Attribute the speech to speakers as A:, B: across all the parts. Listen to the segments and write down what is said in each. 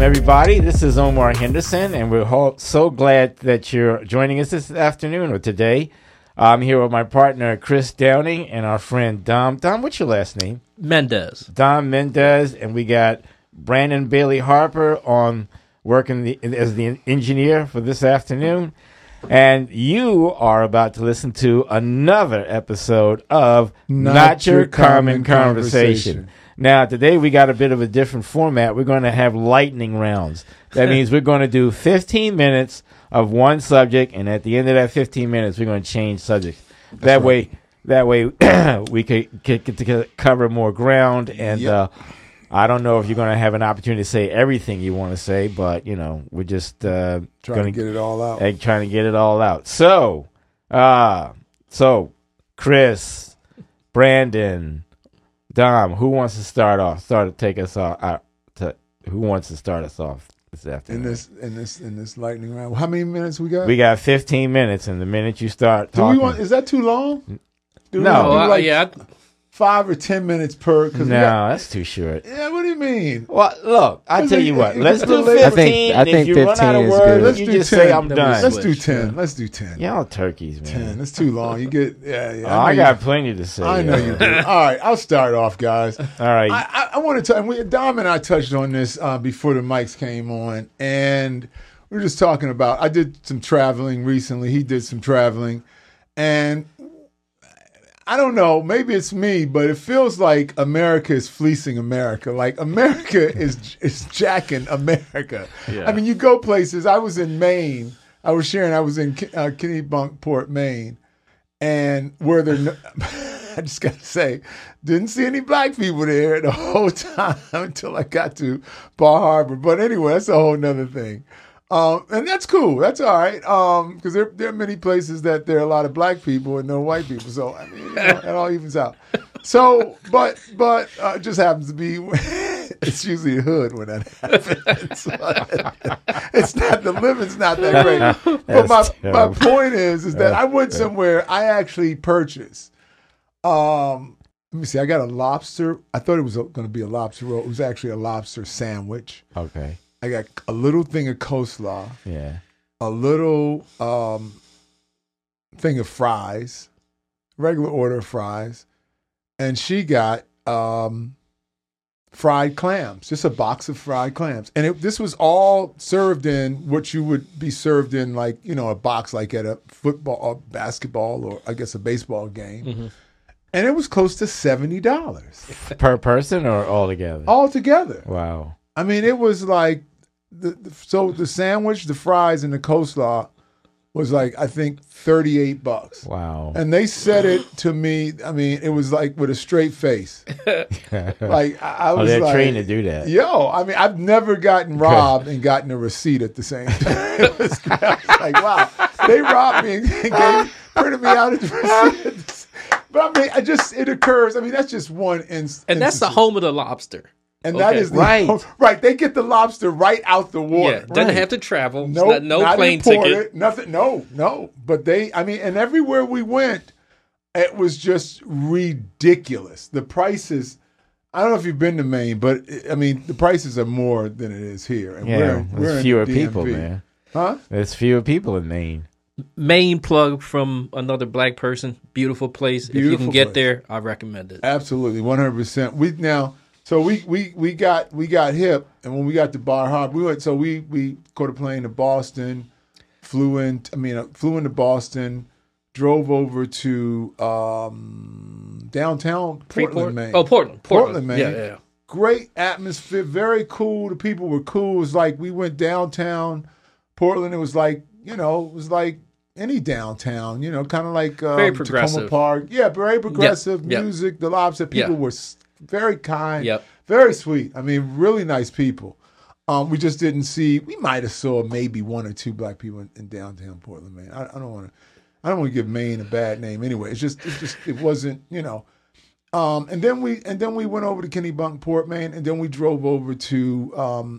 A: everybody. This is Omar Henderson, and we're so glad that you're joining us this afternoon or today. I'm here with my partner, Chris Downing, and our friend, Dom. Dom, what's your last name?
B: Mendez.
A: Dom Mendez, and we got Brandon Bailey Harper on working as the engineer for this afternoon. And you are about to listen to another episode of Not Your Common Conversation. Now, today we got a bit of a different format. We're going to have lightning rounds. That means we're going to do 15 minutes of one subject, and at the end of that 15 minutes, we're going to change subjects. That way, we could get to cover more ground. And I don't know if you're going to have an opportunity to say everything you want to say, but we're just
C: trying to get it all out.
A: Trying to get it all out. So, Chris, Brandon, Dom, who wants to start off? Take us off. Who wants to start us off this afternoon?
C: In this lightning round. How many minutes we got?
A: We got 15 minutes, and the minute you start talking,
C: is that too long?
A: No.
C: 5 or 10 minutes per.
A: That's too short.
C: Yeah, what do you mean?
A: Well, look, I tell you what. Let's do 15.
D: I think
A: if you
D: 15
A: run out of
D: is
A: words,
D: good.
A: you just say I'm done.
C: Let's do 10. Let's do 10.
A: Y'all turkeys, man.
C: 10. That's too long. You get
A: I got plenty to say.
C: I know you do. All right, I'll start off, guys.
A: All right.
C: I want to tell. Dom and I touched on this before the mics came on, and we were just talking about. I did some traveling recently. He did some traveling, and I don't know, maybe it's me, but it feels like America is fleecing America. Like America is jacking America. Yeah. I mean, you go places. I was in Maine. I was in Kennebunkport, Maine, and where there, I just got to say, didn't see any black people there the whole time until I got to Bar Harbor. But anyway, that's a whole nother thing. And that's cool. That's all right. Because there are many places that there are a lot of black people and no white people. So I mean, it all evens out. So, but it just happens to be it's usually a hood when that happens. It's not, the living's not that great. But my point is that I went somewhere. I actually purchased. Let me see. I got a lobster. I thought it was going to be a lobster roll. It was actually a lobster sandwich.
A: Okay.
C: I got a little thing of coleslaw.
A: Yeah.
C: A little thing of fries, regular order of fries, and she got fried clams, just a box of fried clams. And this was all served in what you would be served in, like, a box like at a football or basketball or I guess a baseball game. Mm-hmm. And it was close to $70.
A: Per person or all together?
C: All together.
A: Wow.
C: I mean, it was like, so the sandwich, the fries, and the coleslaw was like, I think $38.
A: Wow.
C: And they said it to me. I mean, it was like with a straight face. Like I was
A: they're
C: like,
A: trained to do that.
C: Yo, I mean, I've never gotten robbed and gotten a receipt at the same time. I was like, wow, they robbed me and printed me out as a receipt. But I mean, it occurs. I mean, that's just one instance.
B: And that's the home of the lobster.
C: And that is right. They get the lobster right out the water.
B: Yeah, doesn't have to travel.
C: No,
B: no plane ticket.
C: Nothing. No. But and everywhere we went, it was just ridiculous. The prices. I don't know if you've been to Maine, but I mean, the prices are more than it is here. And
A: there's fewer people, man.
C: Huh?
A: There's fewer people in Maine.
B: Main plug from another black person. Beautiful place. If you can get there, I recommend it.
C: Absolutely, 100%. So we got hip, and when we got to Bar Harbor, we caught a plane to Boston, flew into Boston, drove over to downtown Portland, Maine.
B: Oh, Portland,
C: Maine.
B: Yeah.
C: Great atmosphere, very cool. The people were cool. It was like we went downtown Portland. It was like any downtown, kind of like
B: very progressive.
C: Tacoma Park. Yeah, very progressive music. The lobster people were very kind, very sweet. I mean, really nice people. We just didn't see. We might have saw maybe one or two black people in downtown Portland, man. I don't want to give Maine a bad name anyway. It wasn't, And then we went over to Kennebunkport, Maine, and then we drove over to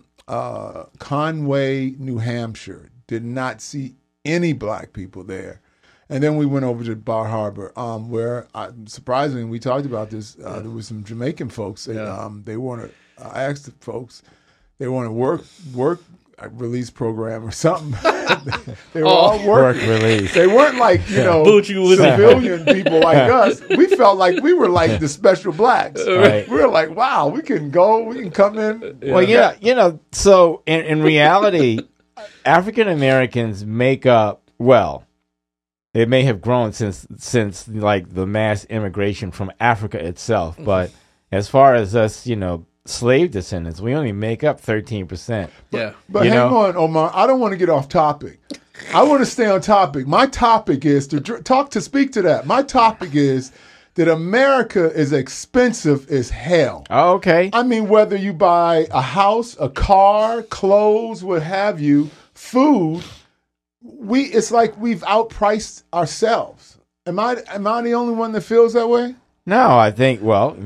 C: Conway, New Hampshire. Did not see any black people there. And then we went over to Bar Harbor, where surprisingly, we talked about this. There was some Jamaican folks. They wanted. I asked the folks, They were on a work release program or something. They were all
A: Work
C: working.
A: release.
C: They weren't like,
B: Boochie was
C: civilian people like us. We felt like we were like the special blacks.
A: Right.
C: We were like, wow, we can go, we can come in.
A: Well, yeah, so in reality, African Americans make up, well, it may have grown since like the mass immigration from Africa itself, but as far as us, slave descendants, we only make up 13%.
B: Yeah.
C: But hang on, Omar. I don't want to get off topic. I want to stay on topic. My topic is to speak to that. My topic is that America is expensive as hell.
A: Oh, okay.
C: I mean, whether you buy a house, a car, clothes, what have you, food, it's like we've outpriced ourselves. Am I the only one that feels that way?
A: No, I think,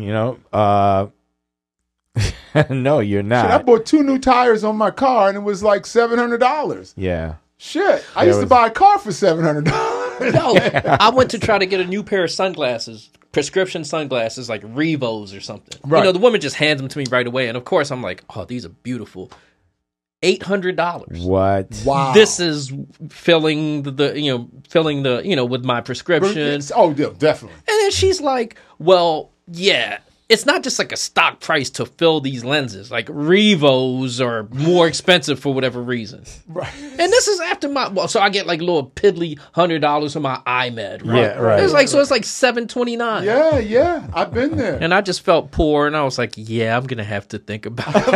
A: no, you're not.
C: Shit, I bought 2 new tires on my car and it was like $700.
A: Yeah.
C: Shit, I used to buy a car for $700.
B: No, I went to try to get a new pair of sunglasses, prescription sunglasses, like Revos or something.
C: Right.
B: The woman just hands them to me right away, and of course I'm like, oh, these are beautiful. $800.
A: What?
C: Wow.
B: This is filling the with my prescription.
C: Oh, yeah, definitely.
B: And then she's like, well, yeah, it's not just like a stock price to fill these lenses. Like Revos are more expensive for whatever reason.
C: Right.
B: And this is after so I get like a little piddly $100 for my iMed, right?
A: Yeah, right.
B: It's like $729.
C: Yeah, I've been there.
B: And I just felt poor, and I was like, yeah, I'm gonna have to think about it.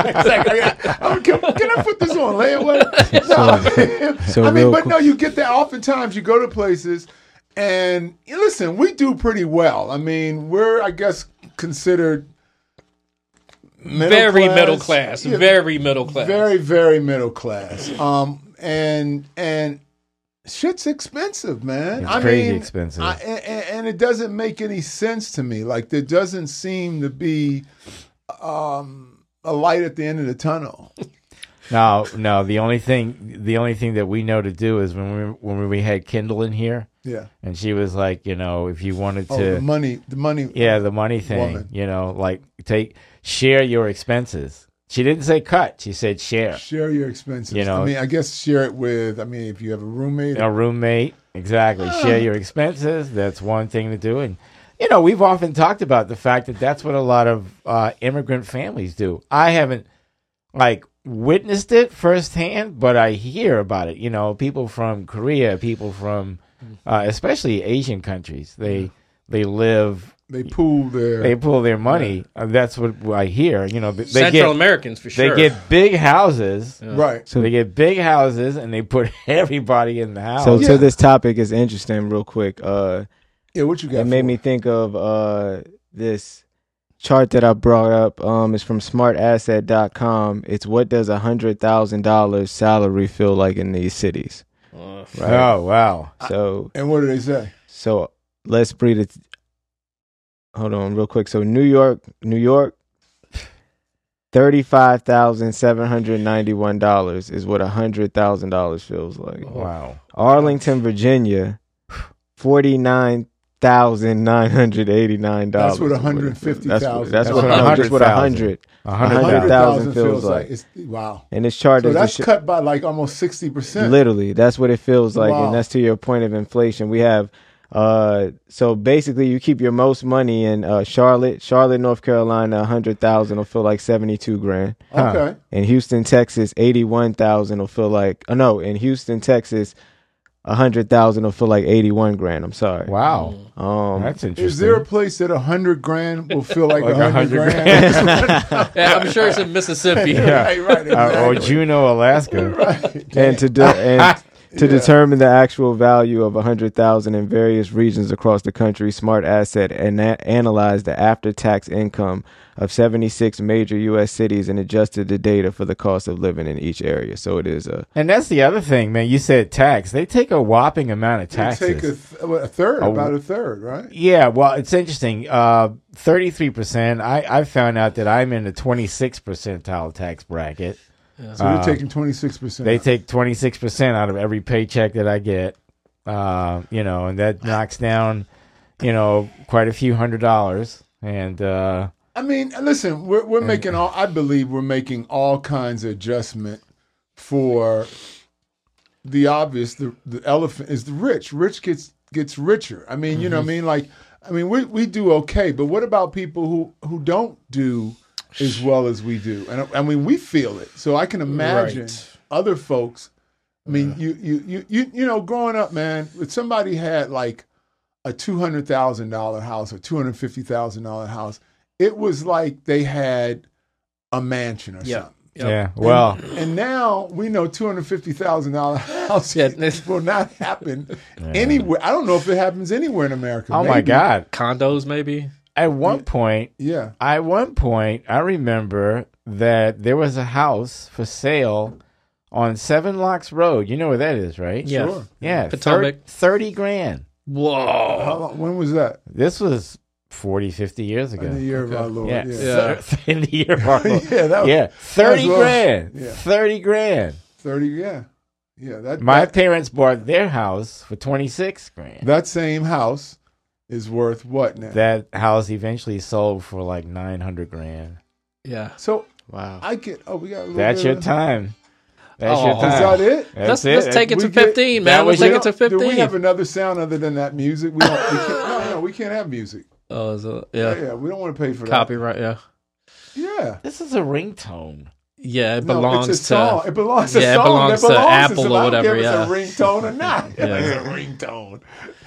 C: Can I put this on layaway? No, you get that. Oftentimes you go to places and listen, we do pretty well. I mean, we're, I guess, considered
B: very middle class.
C: Yeah,
B: very middle class.
C: Very, very middle class. And shit's expensive, man.
A: It's crazy expensive.
C: And it doesn't make any sense to me. Like, there doesn't seem to be a light at the end of the tunnel.
A: No. The only thing that we know to do is when we had Kendall in here.
C: Yeah.
A: And she was like, if you wanted to
C: the money.
A: Yeah, the money thing.
C: Woman.
A: Like share your expenses. She didn't say cut. She said share.
C: Share your expenses. I mean, I guess share it with. I mean, if you have a roommate.
A: A roommate, exactly. Share your expenses. That's one thing to do. And we've often talked about the fact that that's what a lot of immigrant families do. I haven't witnessed it firsthand, but I hear about it. People from Korea, people from especially Asian countries. They live.
C: They pool
A: their money.
C: Yeah.
A: That's what I hear. They
B: Central Americans for sure.
A: They get big houses,
C: right?
A: So they get big houses, and they put everybody in the house.
D: So to this topic is interesting. Real quick,
C: what you got?
D: It made me think of this chart that I brought up. It's from SmartAsset.com. It's what does $100,000 salary feel like in these cities?
A: Right? Oh wow!
D: So
C: and what do they say?
D: So let's breathe it. Hold on, real quick. So New York, $35,791 is what $100,000 feels like.
A: Wow.
D: Arlington, Virginia, $49,989.
C: That's what $150,000.
D: That's what $100,000 feels like.
C: Wow.
D: And this chart
C: so
D: is
C: that's cut by like almost 60%.
D: Literally, that's what it feels like,
C: wow.
D: And that's to your point of inflation. We have. So basically, you keep your most money in Charlotte, North Carolina. 100,000 will feel like 72 grand.
C: Okay.
D: In Houston, Texas, 81,000 will feel like. In Houston, Texas, 100,000 will feel like 81 grand. I'm sorry.
A: Wow. That's interesting.
C: Is there a place that 100 grand will feel like 100 grand?
B: Yeah, I'm sure it's in Mississippi.
A: Yeah.
C: Right. Exactly.
A: Or Juneau, Alaska.
C: Right.
D: And to determine the actual value of 100,000 in various regions across the country, Smart Asset analyzed the after-tax income of 76 major U.S. cities and adjusted the data for the cost of living in each area. So it is a...
A: And that's the other thing, man. You said tax. They take a whopping amount of taxes.
C: They take a third, about a third, right?
A: Yeah, well, it's interesting. 33%. I found out that I'm in the 26th percentile tax bracket.
C: Yeah. So you're taking 26%.
A: They take 26% out of every paycheck that I get, and that knocks down, quite a few $100s. And
C: I mean, listen, we're making all. I believe we're making all kinds of adjustment for the obvious. The elephant is the rich. Rich gets richer. I mean, you know what I mean? Like, I mean, we do okay, but what about people who don't do as well as we do? And I mean, we feel it. So I can imagine other folks. I mean, you know, growing up, man, if somebody had like a $200,000 house or $250,000 house, it was like they had a mansion or something.
A: Yeah. Well,
C: And now we know $250,000 house will not happen anywhere. I don't know if it happens anywhere in America.
A: oh my
C: Maybe.
A: God.
B: Condos, maybe.
A: At one point,
C: Yeah.
A: I remember that there was a house for sale on Seven Locks Road. You know where that is, right?
B: Yeah.
C: Sure.
A: Yeah.
B: Potomac.
A: 30 grand.
B: Whoa.
C: How long, when was that?
A: This was 40, 50 years ago.
C: In the year of our Lord.
A: Yeah.
C: Yeah.
A: In the year of our Lord.
C: Yeah, that was,
A: Yeah. 30
C: well.
A: grand.
C: Yeah.
A: 30 grand.
C: 30, yeah. Yeah.
A: My parents bought their house for 26 grand.
C: that same house is worth what now?
A: That house eventually sold for like 900 grand.
B: Yeah.
C: So
D: Wow.
C: I get, we got a little
A: That's
C: bit
A: your
C: of-
A: time. That's
B: Oh.
A: your
C: Is
A: time.
C: that it?
A: That's
B: Let's
A: it.
B: take it
C: We
B: to
C: get-
B: 15,
A: that
B: man.
A: was
B: Let's take it to
C: Do
B: 15.
C: we have another sound other than that music? We don't. We can't, no, we can't have music.
B: Oh, so,
C: Yeah, we don't want to pay for that.
B: Copyright, yeah.
C: Yeah.
A: This is a ringtone.
B: Yeah, it
C: No,
B: belongs
C: it's a song.
B: to.
C: It belongs to
B: Yeah, it
C: song.
B: belongs
C: that
B: to
C: belongs
B: Apple
C: to
B: or
C: I don't
B: whatever,
C: care if
B: yeah.
C: it's a ringtone or not.
B: Yeah.
C: It's a ringtone.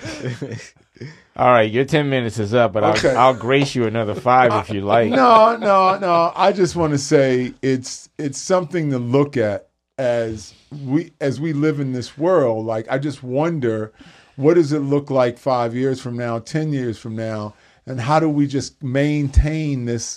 A: All right, your 10 minutes is up, but
C: Okay.
A: I'll grace you another 5 if you like.
C: No. I just want to say it's something to look at as we live in this world. Like, I just wonder, what does it look like 5 years from now, 10 years from now, and how do we just maintain this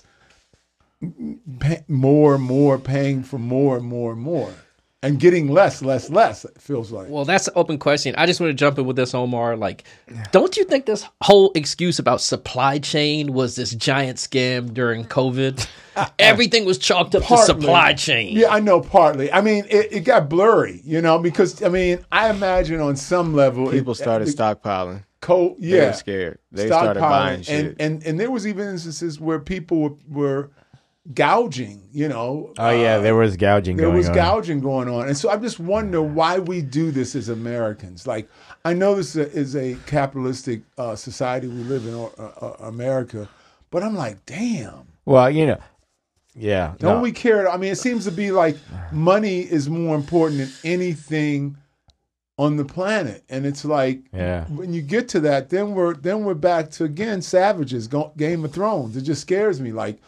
C: more and more, paying for more and more and more, and getting less, it feels like.
B: Well, that's an open question. I just want to jump in with this, Omar. Like, don't you think this whole excuse about supply chain was this giant scam during COVID? Everything was chalked up to
C: Partly.
B: supply chain.
C: Yeah, I know, partly. I mean, it got blurry, you know, because, I mean, I imagine on some level...
D: People started stockpiling.
C: They
D: They were scared. They started buying shit.
C: And there was even instances where people were gouging, you know.
A: Oh, yeah, there was gouging
C: There
A: going
C: was
A: on.
C: gouging going on. And so I just wonder why we do this as Americans. Like, I know this is a capitalistic society we live in, America, but I'm like, damn.
A: Well, you know, yeah.
C: Don't
A: no.
C: we care? I mean, it seems to be like money is more important than anything on the planet, and it's like,
A: Yeah.
C: when you get to that, then we're back to, again, savages, Game of Thrones. It just scares me. Like,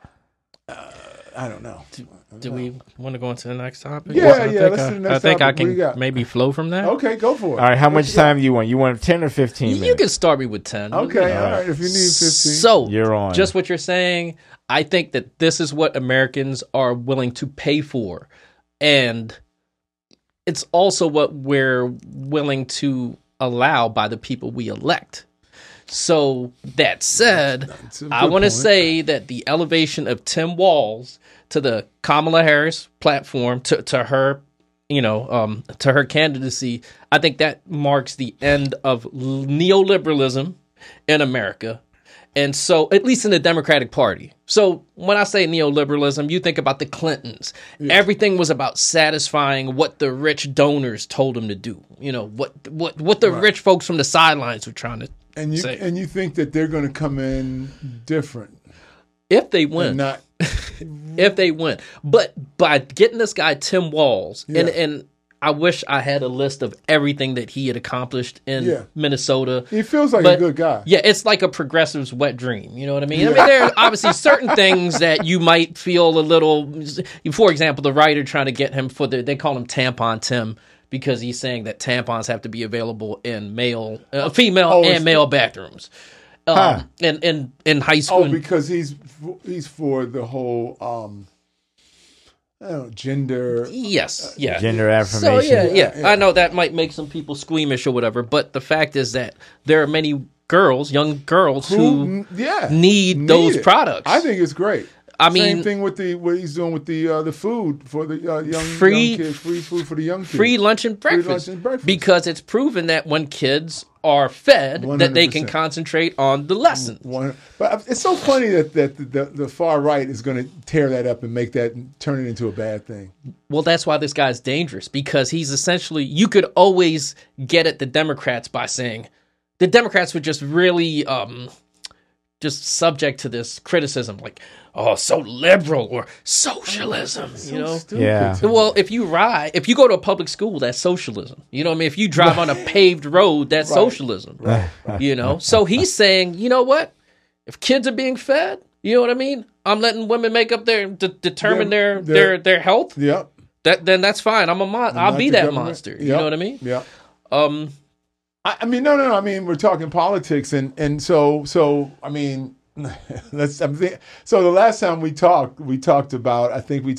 C: I don't know.
B: Do we want to go into the next topic?
C: Yeah,
B: I
C: yeah,
B: think
C: let's
B: I,
C: do the next
B: I think
C: topic.
B: I
C: What do you got?
B: can maybe flow from that.
C: Okay, go for it.
A: All right, how much time do you want? You want 10 or 15 minutes?
B: You can start me with 10.
C: Okay, all right. If you need 15.
B: So,
A: You're on.
B: just what you're saying, I think that this is what Americans are willing to pay for. And it's also what we're willing to allow by the people we elect. So, that said,
C: That's a
B: I
C: good
B: want to
C: point.
B: say that the elevation of Tim Walz to the Kamala Harris platform, to her, to her candidacy, I think that marks the end of neoliberalism in America. And so, at least in the Democratic Party. So when I say neoliberalism, you think about the Clintons. Yeah. Everything was about satisfying what the rich donors told them to do. You know, what the rich folks from the sidelines were trying to say.
C: And you think that they're going to come in different.
B: If they win.
C: Not
B: if they win. But by getting this guy, Tim Walz, and I wish I had a list of everything that he had accomplished in Minnesota.
C: He feels like a good guy.
B: Yeah, it's like a progressive's wet dream. You know what I mean? Yeah. I mean, there are obviously certain things that you might feel a little... For example, the writer trying to get him for they call him Tampon Tim, because he's saying that tampons have to be available in female and male bathrooms. In high school.
C: Oh, because he's for the whole... gender.
B: Yes, yeah.
A: Gender affirmation.
B: So yeah. I know that might make some people squeamish or whatever, but the fact is that there are many young girls who need those products.
C: I think it's great.
B: I
C: Same
B: mean,
C: thing with what he's doing with the food for the young kids, free food for the young kids,
B: free lunch and breakfast, because it's proven that when kids are fed, 100%. That they can concentrate on the lessons.
C: But it's so funny that the far right is going to tear that up and make that turn it into a bad thing.
B: Well, that's why this guy's dangerous, because he's essentially, you could always get at the Democrats by saying the Democrats were just really just subject to this criticism, like, oh, so liberal or socialism, you know?
A: Yeah.
B: Well, if you go to a public school, that's socialism. You know what I mean? If you drive on a paved road, that's socialism. Right. You know? So he's saying, you know what? If kids are being fed, you know what I mean? I'm letting women make up determine their health.
C: Yep.
B: Then that's fine. I'll be that monster. You know what I mean?
C: Yeah. I mean, no. I mean, we're talking politics, and so I mean, so the last time we talked about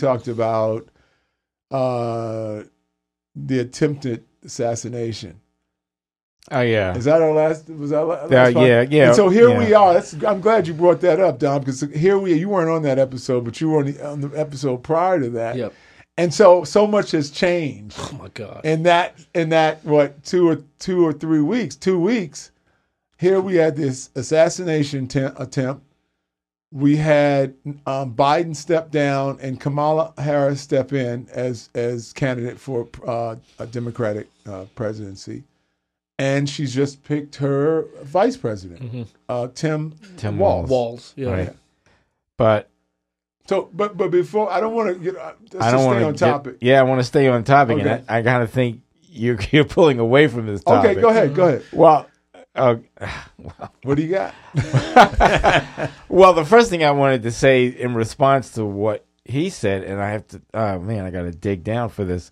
C: the attempted assassination.
A: Oh yeah,
C: is that our last? Was that last? Yeah. And so here we are. I'm glad you brought that up, Dom, because here we are. You weren't on that episode, but you were on the episode prior to that.
B: Yep.
C: And so much has changed.
B: Oh my God!
C: In that what 2 or 3 weeks? 2 weeks. Here we had this assassination attempt. We had Biden step down and Kamala Harris step in as candidate for a Democratic presidency, and she's just picked her vice president, Tim Walz.
B: Walz, yeah.
A: Right. But.
C: So, but before, I don't want to get. I don't want to stay on topic.
A: Yeah, I want to stay on topic, okay. And I kind of think you're pulling away from this topic.
C: Okay, go ahead.
A: Well,
C: what do you got?
A: Well, the first thing I wanted to say in response to what he said, and I have to. Oh man, I got to dig down for this.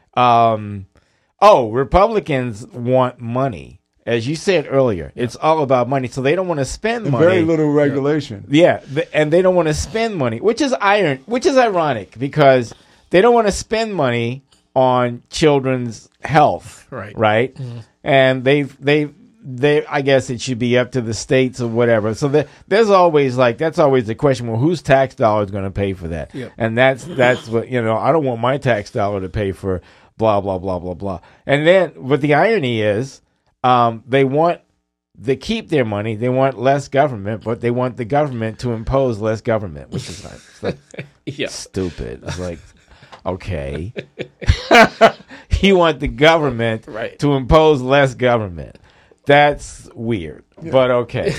A: Republicans want money. As you said earlier, it's all about money, so they don't want to spend money.
C: Very little regulation.
A: Yeah, and they don't want to spend money, which is ironic because they don't want to spend money on children's health, right? Mm-hmm. And they I guess it should be up to the states or whatever. So there's always that's always the question. Well, whose tax dollar is going to pay for that?
B: Yep.
A: And that's what I don't want my tax dollar to pay for blah blah blah blah blah. And then what the irony is. They keep their money. They want less government, but they want the government to impose less government, which is stupid. It's like, okay, you want the government to impose less government. That's weird, but okay.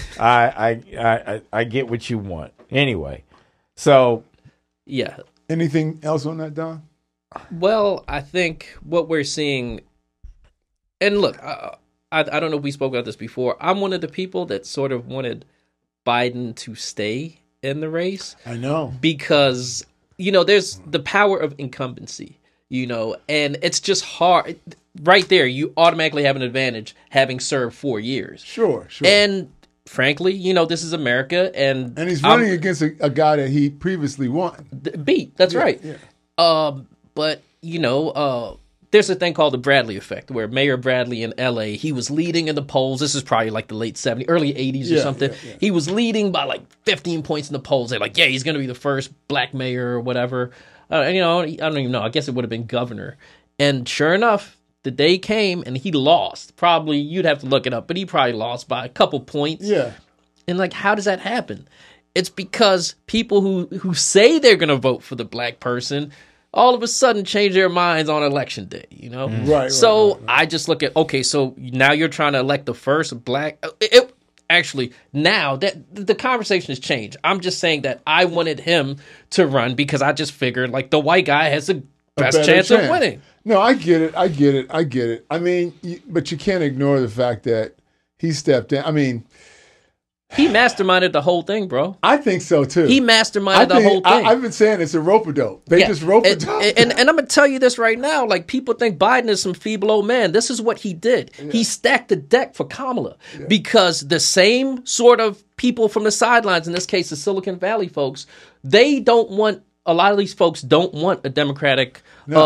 A: I get what you want anyway. So,
B: yeah.
C: Anything else on that, Don?
B: Well, I think what we're seeing, and look. I don't know if we spoke about this before. I'm one of the people that sort of wanted Biden to stay in the race.
C: I know.
B: Because, there's the power of incumbency, and it's just hard. Right there, you automatically have an advantage having served 4 years.
C: Sure.
B: And frankly, this is America. And
C: he's running against a guy that he previously won.
B: Beat, that's right.
C: Yeah.
B: But, there's a thing called the Bradley effect, where Mayor Bradley in L.A., he was leading in the polls. This is probably like the late 70s, early 80s or something. Yeah. He was leading by 15 points in the polls. They're like, he's going to be the first black mayor or whatever. I don't even know. I guess it would have been governor. And sure enough, the day came and he lost. Probably, you'd have to look it up, but he probably lost by a couple points.
C: Yeah.
B: And how does that happen? It's because people who say they're going to vote for the black person all of a sudden change their minds on election day,
C: Right.
B: So I just look at, okay, so now you're trying to elect the first black. Actually, now that the conversation has changed. I'm just saying that I wanted him to run because I just figured the white guy has the best chance of winning.
C: No, I get it. I mean, but you can't ignore the fact that he stepped in. I mean,
B: he masterminded the whole thing, bro.
C: I think so too.
B: He masterminded the whole thing.
C: I've been saying it's a rope-a-dope. They just rope-a-dope.
B: And I'm going to tell you this right now. People think Biden is some feeble old man. This is what he did. Yeah. He stacked the deck for Kamala because the same sort of people from the sidelines, in this case, the Silicon Valley folks, a lot of these folks don't want a Democratic,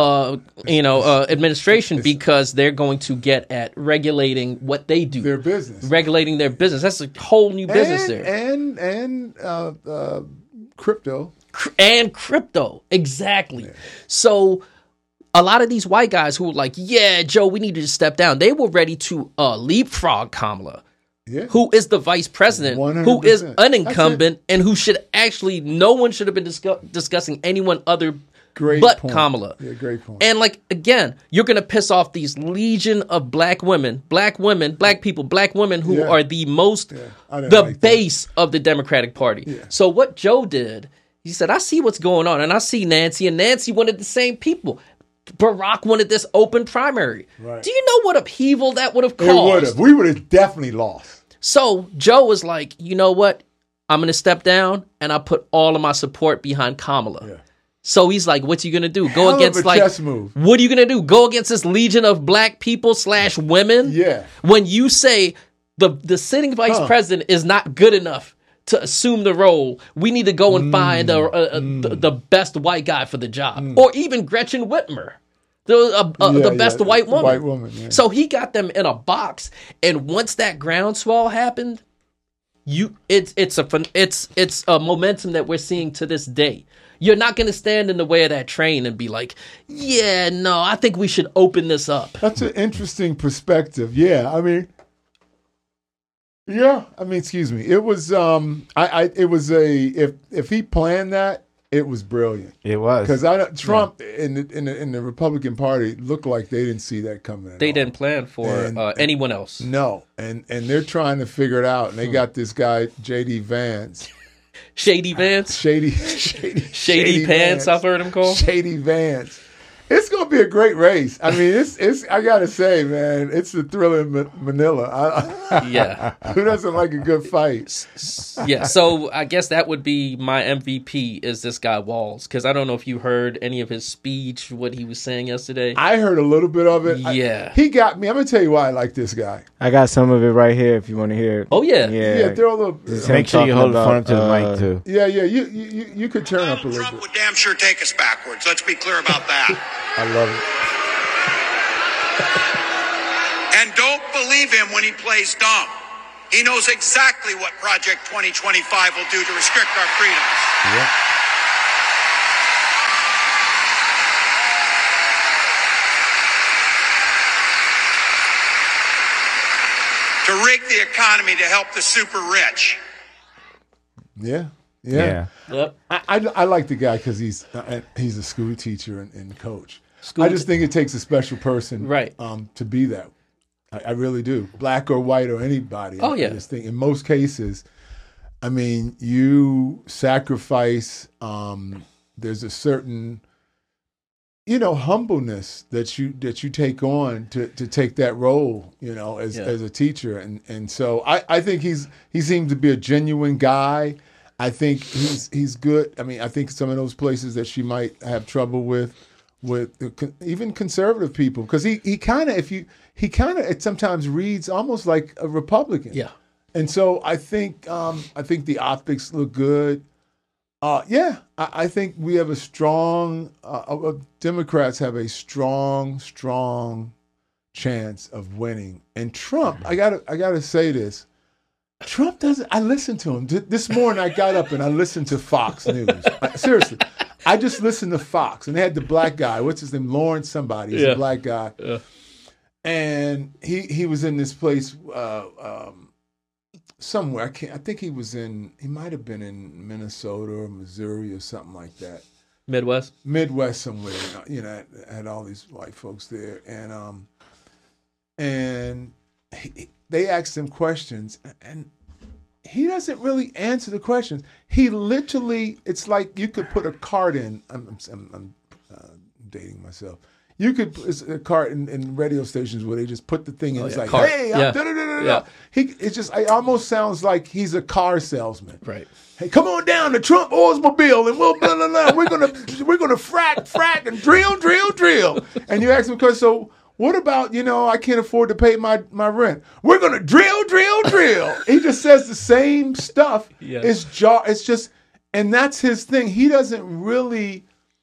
B: administration because they're going to get at regulating what they do,
C: their business,
B: regulating their business. That's a whole new business there.
C: And crypto.
B: And crypto. Exactly. Yeah. So a lot of these white guys who were like, yeah, Joe, we need to just step down. They were ready to leapfrog Kamala. Yeah. Who is the vice president, 100%. Who is an incumbent, and who should actually, no one should have been discussing anyone other but point. Kamala.
C: Yeah, great point.
B: And like, again, you're going to piss off these legion of black women, black people, black women who are the most, the base of the Democratic Party. Yeah. So what Joe did, he said, I see what's going on, and I see Nancy, and Nancy wanted the same people. Barack wanted this open primary. Right. Do you know what upheaval that would have caused?
C: It would have. We would have definitely lost.
B: So Joe was like, you know what? I'm going to step down, and I put all of my support behind Kamala. Yeah. So he's like, what's you going to do? Go against, like, chess move. What are you going to do? Go against this legion of black people / women?
C: Yeah.
B: When you say the sitting vice president is not good enough to assume the role, we need to go and find the best white guy for the job. Or even Gretchen Whitmer. The best white woman.
C: White woman, yeah.
B: So he got them in a box, and once that groundswell happened, it's a momentum that we're seeing to this day. You're not going to stand in the way of that train and be like, yeah, no, I think we should open this up.
C: That's an interesting perspective. Yeah, I mean, excuse me. It was if he planned that, it was brilliant.
A: It was,
C: because Trump in the Republican Party looked like they didn't see that coming.
B: They didn't plan for anyone else.
C: No, and they're trying to figure it out. And they got this guy J.D. Vance,
B: Shady Vance,
C: Shady
B: Pants. Vance. I've heard him called
C: Shady Vance. It's gonna be a great race. I mean, it's. I gotta say, man, it's the Thriller in Manila.
B: Yeah,
C: who doesn't like a good fight?
B: Yeah. So I guess that would be my MVP is this guy Walz, because I don't know if you heard any of his speech, what he was saying yesterday.
C: I heard a little bit of it.
B: Yeah,
C: he got me. I'm gonna tell you why I like this guy.
D: I got some of it right here if you want to hear it.
B: Oh yeah,
C: yeah. Throw a little.
A: Make sure you hold the phone to the mic too.
C: Yeah. You could turn up a little
E: Trump
C: bit.
E: would damn sure take us backwards. Let's be clear about that.
C: I love it.
E: And don't believe him when he plays dumb. He knows exactly what Project 2025 will do to restrict our freedoms.
C: Yeah.
E: To rig the economy to help the super rich.
C: Yeah.
B: Yep.
C: I like the guy because he's a school teacher and coach. I just think it takes a special person,
B: right,
C: to be that. I really do, black or white or anybody.
B: Oh yeah.
C: I just think in most cases, I mean, you sacrifice. There's a certain, humbleness that you take on to take that role, as a teacher, and so I think he seems to be a genuine guy. I think he's good. I mean, I think some of those places that she might have trouble with even conservative people, because he kind of it sometimes reads almost like a Republican.
B: Yeah.
C: And so I think the optics look good. I think we have a strong Democrats have a strong chance of winning. And Trump, I gotta say this. Trump doesn't. I listened to him this morning. I got up and I listened to Fox News. Seriously, I just listened to Fox, and they had the black guy. What's his name? Lawrence somebody. He's a black guy, and he was in this place somewhere. I think he might have been in Minnesota or Missouri or something like that.
B: Midwest
C: somewhere. Had all these white folks there, and they asked him questions, and he doesn't really answer the questions. He literally, it's like you could put a card in. I'm dating myself. You could put a card in radio stations where they just put the thing in. It's like,
B: card.
C: Hey, I'm da-da-da-da-da. It almost sounds like he's a car salesman.
B: Right.
C: Hey, come on down to Trump Oldsmobile and we'll blah, blah, blah. We're gonna frack and drill. And you ask him, because so. What about, I can't afford to pay my rent. We're going to drill. He just says the same stuff.
B: Yeah.
C: It's just, and that's his thing. He doesn't really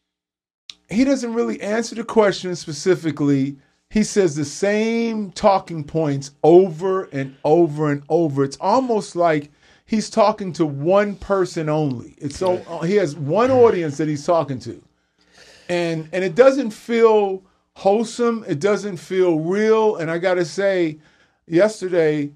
C: answer the question specifically. He says the same talking points over and over and over. It's almost like he's talking to one person only. It's so he has one audience that he's talking to, and it doesn't feel wholesome. It doesn't feel real. And I got to say, yesterday,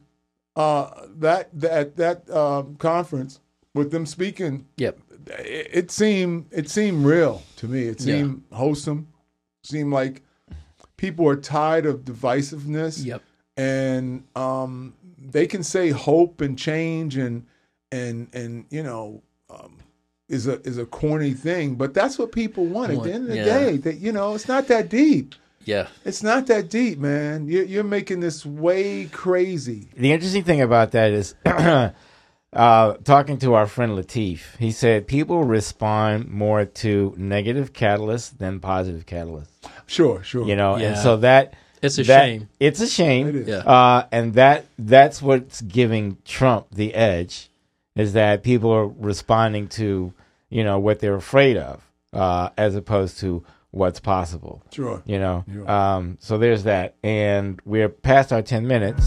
C: that conference with them speaking,
B: Yep.
C: it seemed real to me. It seemed wholesome. It seemed like people are tired of divisiveness.
B: Yep.
C: And they can say hope and change and you know is a corny thing, but that's what people want at the end of the day. That, you know, it's not that deep.
B: Yeah.
C: It's not that deep, man. You're making this way crazy.
A: The interesting thing about that is talking to our friend Latif, he said people respond more to negative catalysts than positive catalysts.
C: Sure.
A: You know,
B: Yeah.
A: and so that
B: It's a shame.
A: It's a shame.
C: It is.
B: Yeah.
A: And that's what's giving Trump the edge, is that people are responding to, you know, what they're afraid of, as opposed to what's possible.
C: Sure.
A: You know,
C: Sure.
A: so there's that, and we're past our 10 minutes.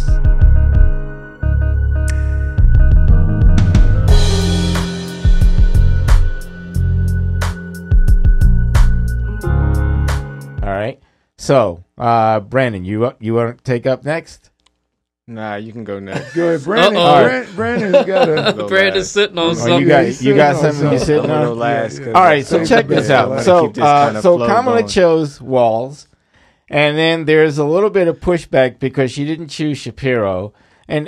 A: All right. So, Brandon, you want to take up next?
D: Nah, you can go next.
C: Go ahead, Brandon.
B: Uh-oh.
C: Brandon's got a.
D: Go
B: Brandon's
D: last.
B: sitting on
A: Oh,
B: something.
A: you got
C: He's
A: something you're
C: sitting
A: sitting
D: I'm gonna go
A: on.
D: last.
C: Yeah,
D: 'cause
C: yeah.
A: All right, so
C: Save
A: check
C: the
A: this
C: best.
A: out.
C: Let's
A: So,
D: keep this kinda
A: so
D: flow
A: Kamala
D: going.
A: chose Walz, and then there's a little bit of pushback because she didn't choose Shapiro, and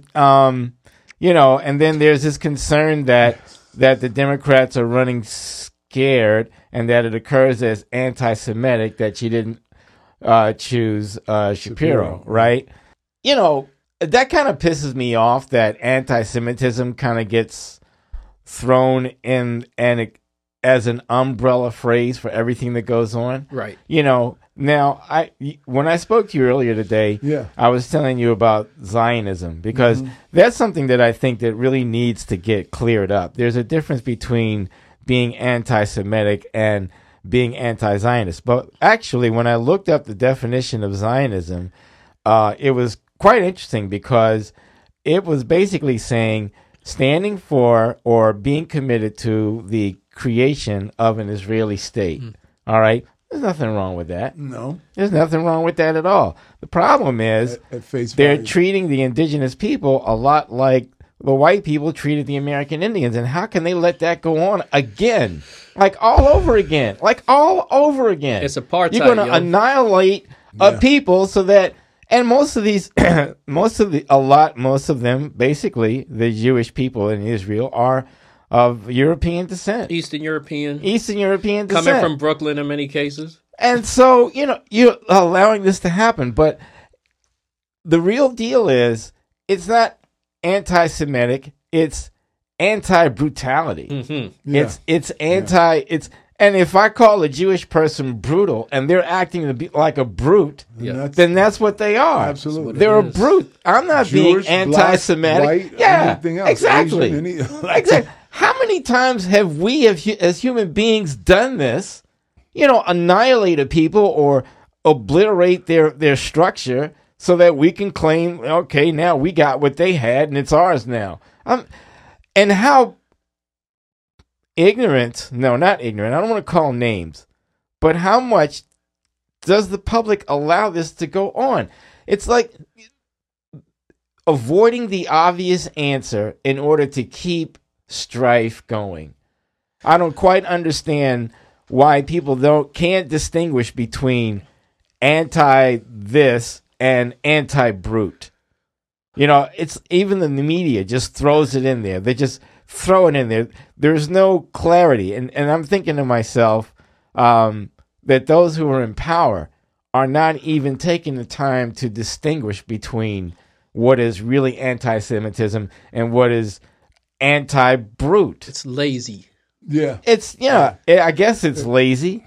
A: you know, and then there's this concern that the Democrats are running scared, and that it occurs as anti-Semitic that she didn't choose Shapiro, right? You know, that kind of pisses me off that anti-Semitism kind of gets thrown in as an umbrella phrase for everything that goes on.
B: Right.
A: You know, now when I spoke to you earlier today,
C: Yeah.
A: I was telling you about Zionism, because that's something that I think that really needs to get cleared up. There's a difference between being anti-Semitic and being anti-Zionist. But actually, when I looked up the definition of Zionism, it was quite interesting, because it was basically saying standing for or being committed to the creation of an Israeli state. All right? There's nothing wrong with that.
C: No.
A: There's nothing wrong with that at all. The problem is
C: At face
A: they're
C: value.
A: treating the indigenous people a lot like the white people treated the American Indians. And how can they let that go on again? Like all over again. Like all over again.
B: It's apartheid,
A: You're going to
B: yo.
A: annihilate a people so that, and most of these, most of them, basically, the Jewish people in Israel are of European descent.
B: Eastern European.
A: Eastern European descent.
B: Coming from Brooklyn in many cases.
A: And so, you know, you're allowing this to happen. But the real deal is, it's not anti-Semitic. It's anti-brutality.
B: Mm-hmm.
C: Yeah.
A: It's and if I call a Jewish person brutal and they're acting to be like a brute,
B: Yeah.
A: then that's what they are.
C: Absolutely.
A: They're a
B: it is.
A: brute. I'm not
C: Jewish,
A: being
C: black,
A: anti-Semitic.
C: white,
A: yeah,
C: anything else,
A: exactly.
C: Asian,
A: Exactly. How many times have we, as human beings, done this? You know, annihilate a people or obliterate their structure so that we can claim, okay, now we got what they had and it's ours now. And how ignorant, no, not ignorant, I don't want to call names, but how much does the public allow this to go on? It's like avoiding the obvious answer in order to keep strife going. I don't quite understand why people can't distinguish between anti this and anti brute. You know, it's even the media just throws it in there. They just throw it in there. There's no clarity. And I'm thinking to myself that those who are in power are not even taking the time to distinguish between what is really anti-Semitism and what is anti-brute.
B: It's lazy.
C: Yeah.
A: It's, I guess it's lazy.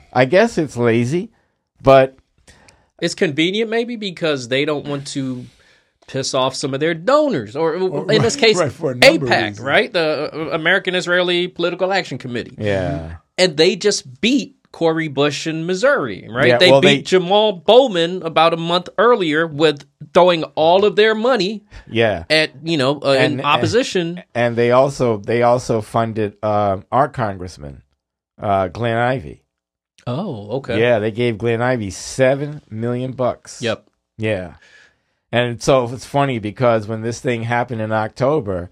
A: But
B: It's convenient maybe because they don't want to piss off some of their donors, or in this case,
C: right, for a number of
B: AIPAC,
C: reasons.
B: right? The American Israeli Political Action Committee.
A: yeah.
B: And they just beat Corey Bush in Missouri, right?
A: Yeah,
B: they
A: well,
B: beat Jamal Bowman about a month earlier with throwing all of their money
A: Yeah.
B: at, in opposition.
A: And they also funded our congressman, Glenn Ivey.
B: Oh, okay.
A: Yeah, they gave Glenn Ivey $7 million.
B: Yep.
A: Yeah. And so it's funny because when this thing happened in October,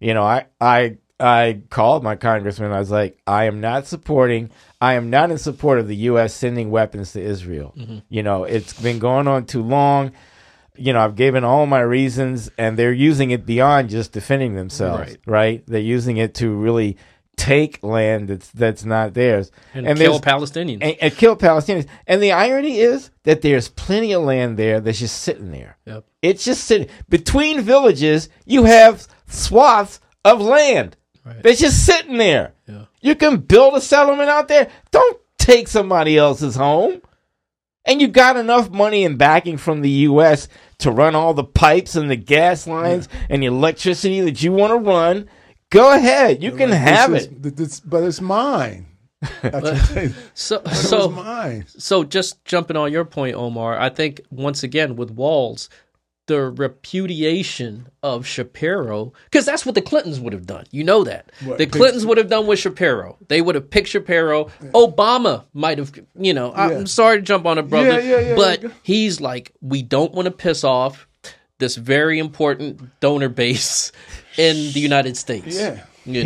A: I called my congressman. I was like, I am not in support of the U.S. sending weapons to Israel.
B: Mm-hmm.
A: It's been going on too long. I've given all my reasons, and they're using it beyond just defending themselves, right? They're using it to really take land that's not theirs.
B: And kill Palestinians.
A: And kill Palestinians. And the irony is that there's plenty of land there that's just sitting there.
B: Yep.
A: It's just sitting. Between villages, you have swaths of land.
B: Right.
A: That's just sitting there.
B: Yeah.
A: You can build a settlement out there. Don't take somebody else's home. And you got enough money and backing from the U.S. to run all the pipes and the gas lines and the electricity that you want to run. Go ahead. You can have it.
C: But it's mine.
B: So
C: mine.
B: So just jumping on your point, Omar, I think once again with Walls, the repudiation of Shapiro, because that's what the Clintons would have done. You know that. The Clintons would have done with Shapiro. They would have picked Shapiro. Yeah. Obama might have, I'm sorry to jump on a brother, but he's like, we don't want to piss off this very important donor base in the United States.
C: Yeah.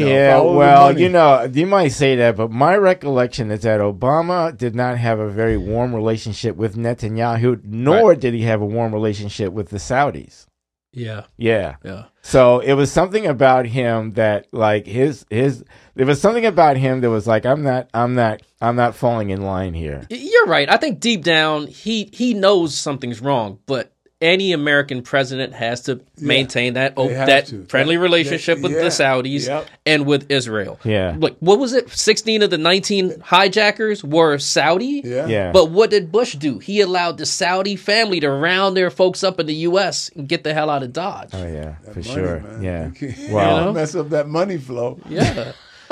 A: You might say that, but my recollection is that Obama did not have a very warm relationship with Netanyahu, nor did he have a warm relationship with the Saudis. Yeah. So it was something about him that, like, there was something about him that was like, I'm not falling in line here.
B: You're right. I think deep down he knows something's wrong, but any American president has to maintain that friendly relationship with the Saudis and with Israel.
A: Yeah.
B: Like, what was it? 16 of the 19 hijackers were Saudi?
C: Yeah.
B: But what did Bush do? He allowed the Saudi family to round their folks up in the U.S. and get the hell out of Dodge.
A: Oh, yeah,
C: that
A: for
C: money,
A: sure.
C: Man.
A: Yeah. Wow.
C: Mess up that money flow.
B: Yeah.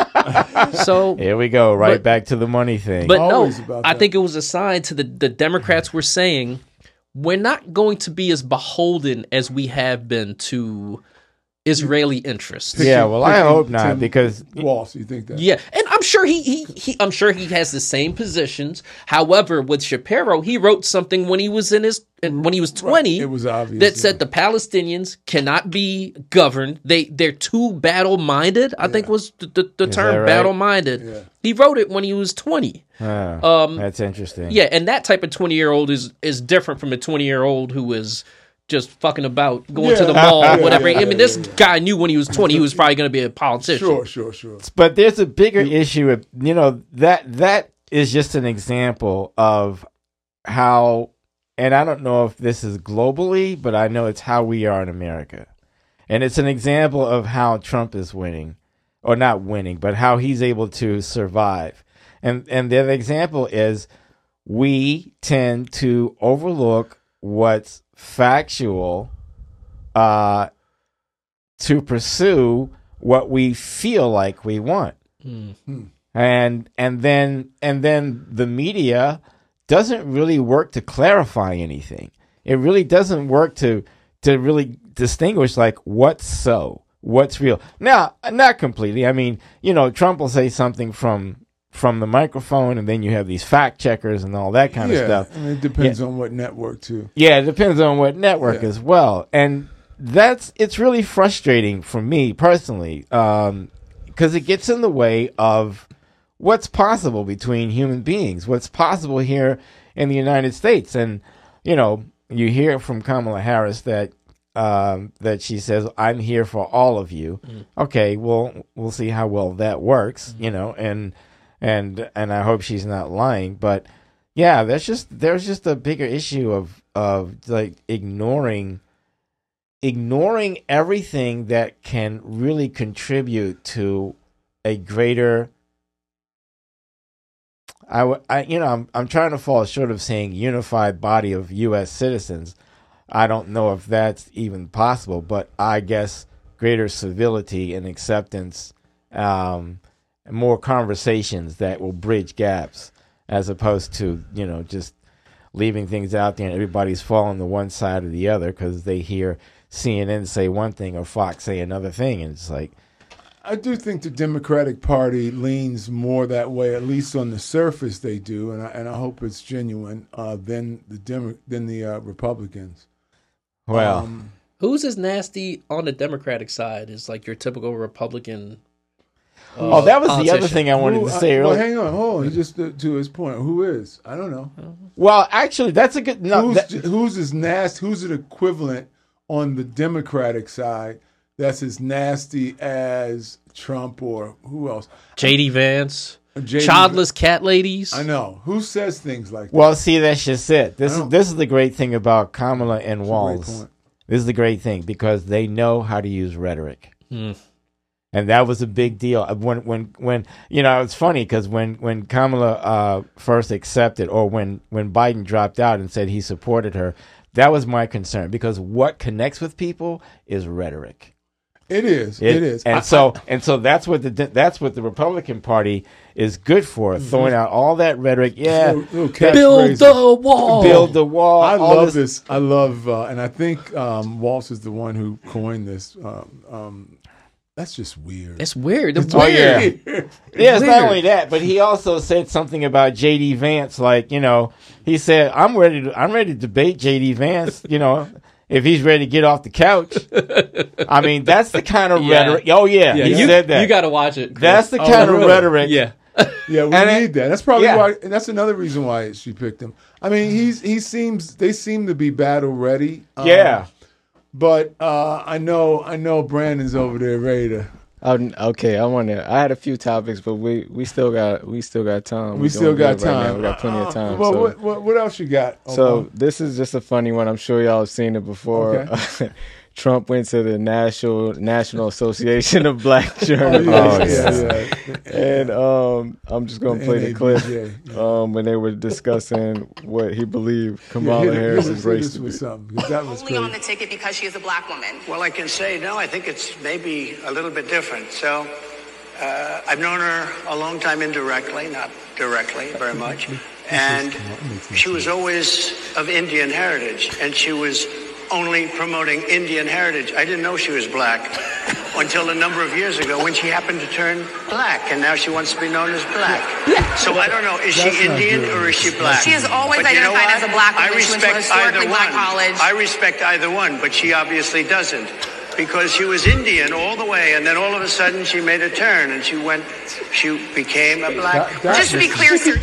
B: So
A: here we go, back to the money thing.
B: But I think it was a sign to the Democrats were saying, we're not going to be as beholden as we have been to Israeli interests.
A: Yeah, well, I hope not, because
C: Walsh, you think that?
B: Yeah, and I'm sure I'm sure he has the same positions. However, with Shapiro, he wrote something when he was 20.
C: It was obvious
B: that said the Palestinians cannot be governed. They're too battle minded. I think was the term battle minded. Yeah. He wrote it when he was 20.
A: That's interesting.
B: Yeah, and that type of 20-year-old is different from a 20-year-old who is just fucking about going to the mall or whatever. I mean, this guy knew when he was 20 he was probably going to be a politician.
C: Sure.
A: But there's a bigger issue of, that is just an example of how, and I don't know if this is globally, but I know it's how we are in America. And it's an example of how Trump is winning, or not winning, but how he's able to survive. And the example is we tend to overlook what's factual to pursue what we feel like we want.
B: Mm-hmm.
A: And then the media doesn't really work to clarify anything. It really doesn't work to really distinguish, like, what's real. Now, not completely. I mean, Trump will say something from the microphone, and then you have these fact checkers and all that kind of stuff.
C: And it depends on what network too.
A: Yeah, it depends on what network as well. And it's really frustrating for me personally, because it gets in the way of what's possible between human beings, what's possible here in the United States. And, you hear from Kamala Harris that she says, I'm here for all of you. Mm. Okay, well, we'll see how well that works, and I hope she's not lying. But yeah, there's just a bigger issue of like ignoring everything that can really contribute to a greater, I'm trying to fall short of saying unified body of U.S. citizens. I don't know if that's even possible, but I guess greater civility and acceptance, more conversations that will bridge gaps. as opposed to, just leaving things out there and everybody's falling to one side or the other because they hear CNN say one thing or Fox say another thing. And it's like,
C: I do think the Democratic Party leans more that way, at least on the surface they do, and I hope it's genuine, than the Republicans.
A: well,
B: Who's as nasty on the Democratic side is like your typical Republican?
A: that was the other
B: politician.
A: thing I wanted to say
C: Well,
A: earlier.
C: hang on, hold on. Just to his point, who is? I don't know.
A: Well, actually, that's a good. No,
C: Who's as nasty? Who's an equivalent on the Democratic side that's as nasty as Trump or who else?
B: JD Vance,
C: JD
B: childless cat ladies.
C: I know. Who says things like that?
A: well, see, that's just it. This is the great thing about Kamala and
C: Great
A: Walz.
C: point.
A: This is the great thing because they know how to use rhetoric. And that was a big deal. When it's funny because when Kamala first accepted, or when Biden dropped out and said he supported her, that was my concern because what connects with people is rhetoric.
C: It is. It is.
A: And so that's what the Republican Party is good for, throwing out all that rhetoric. Yeah,
C: Little
B: Build
C: catchphrases.
B: the wall.
A: build the wall.
C: I
A: all
C: love this. I love, and I think Waltz is the one who coined this. That's just weird.
B: It's weird. It's
A: Oh,
B: weird.
A: yeah. Yeah, it's not
B: weird.
A: only that, but he also said something about JD Vance. Like, he said, "I'm ready to debate JD Vance. If he's ready to get off the couch." I mean, that's the kind of
B: Yeah.
A: rhetoric. Oh yeah, he
B: you,
A: said that.
B: You got to watch it. Chris.
A: That's the kind of
C: really?
A: rhetoric.
B: Yeah.
C: Yeah, we
A: And
C: need that. That's probably
A: yeah.
C: why. And that's another reason why she picked him. I mean, they seem to be battle ready.
A: Yeah.
C: But I know Brandon's over there ready to.
D: Okay, I had a few topics, but we still got time.
C: We still got
D: good right now.
C: time.
D: We got plenty of time.
C: Well,
D: so
C: what else you got?
D: so this is just a funny one. I'm sure y'all have seen it before.
C: Okay.
D: Trump went to the National Association of Black
C: Oh,
D: Journalists.
C: yeah.
D: And I'm just gonna play the clip
C: NABJ.
D: when they were discussing what he believed Kamala Harris's race to be.
C: was something. 'Cause that was
F: Only on
C: crazy.
F: the ticket because she is a black woman.
G: Well, I can say no. I think it's maybe a little bit different. So I've known her a long time indirectly, not directly, very much. And she was always of Indian heritage, and she was only promoting Indian heritage. I didn't know she was black until a number of years ago when she happened to turn black, and now she wants to be known as black. So I don't know, is she
C: That's not
G: Indian
C: good.
G: or is she black?
F: She has always
G: But you know
F: identified as
G: what?
F: a black woman.
G: I
F: She went to a
G: respect
F: historically
G: either
F: black
G: one.
F: college.
G: I respect either one, but she obviously doesn't. Because she was Indian all the way, and then all of a sudden she made a turn, and she became a black.
F: Just to be clear, sir,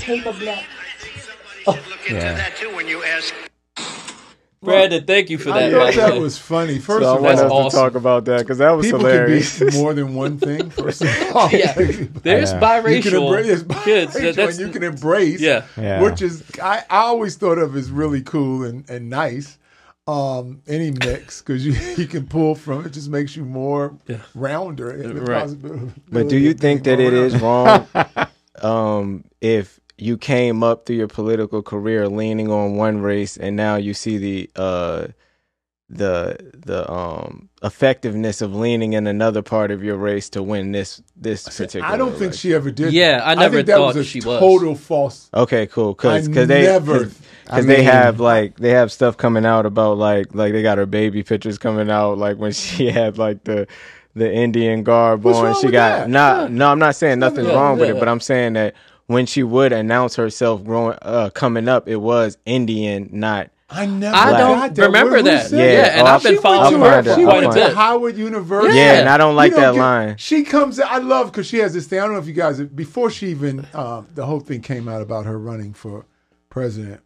G: Look into that too when you ask.
B: Brandon, thank you for
C: I
B: that.
C: thought
B: by the
C: that
B: way.
C: was funny. First
D: So I
C: of
D: want
B: That's
D: us
C: all,
B: awesome.
D: to talk about that because that was
C: people
D: hilarious.
C: can be more than one thing. First of all,
B: Yeah. There's
A: Yeah.
C: you can
B: biracial
C: embrace
B: kids.
C: and you can embrace,
B: Yeah.
A: Yeah.
C: which is I always thought of as really cool and nice. Any mix because you can pull from it, just makes you more rounder.
B: Right.
D: But do you think that it is wrong if you came up through your political career leaning on one race and now you see the effectiveness of leaning in another part of your race to win this particular
C: I don't think
D: election?
C: she ever did.
B: Yeah,
C: that.
B: I never
C: think that
B: thought
C: was a
B: she was.
C: total false.
D: Okay, cool.
C: I
D: Because
C: never-
D: they have stuff coming out about like they got her baby pictures coming out like when she had like the Indian garb
C: What's
D: on.
C: wrong
D: She
C: with
D: got
C: that?
D: no. I'm not saying nothing's
B: Yeah,
D: wrong with
B: yeah.
D: it, but I'm saying that when she would announce herself coming up, it was Indian, not.
C: I never.
B: I
C: got
B: don't
C: that.
B: remember
C: Who
B: that.
C: said
D: Yeah,
C: that?
B: and
D: oh,
B: I've been
C: She
B: following
C: went
B: her
C: to,
B: for
C: she
B: quite
C: went
B: a
C: to
B: bit.
C: Howard University.
D: Yeah, and I don't like
C: You
D: that
C: get-
D: line.
C: She comes. I love because she has this thing. I don't know if you guys before she even the whole thing came out about her running for president.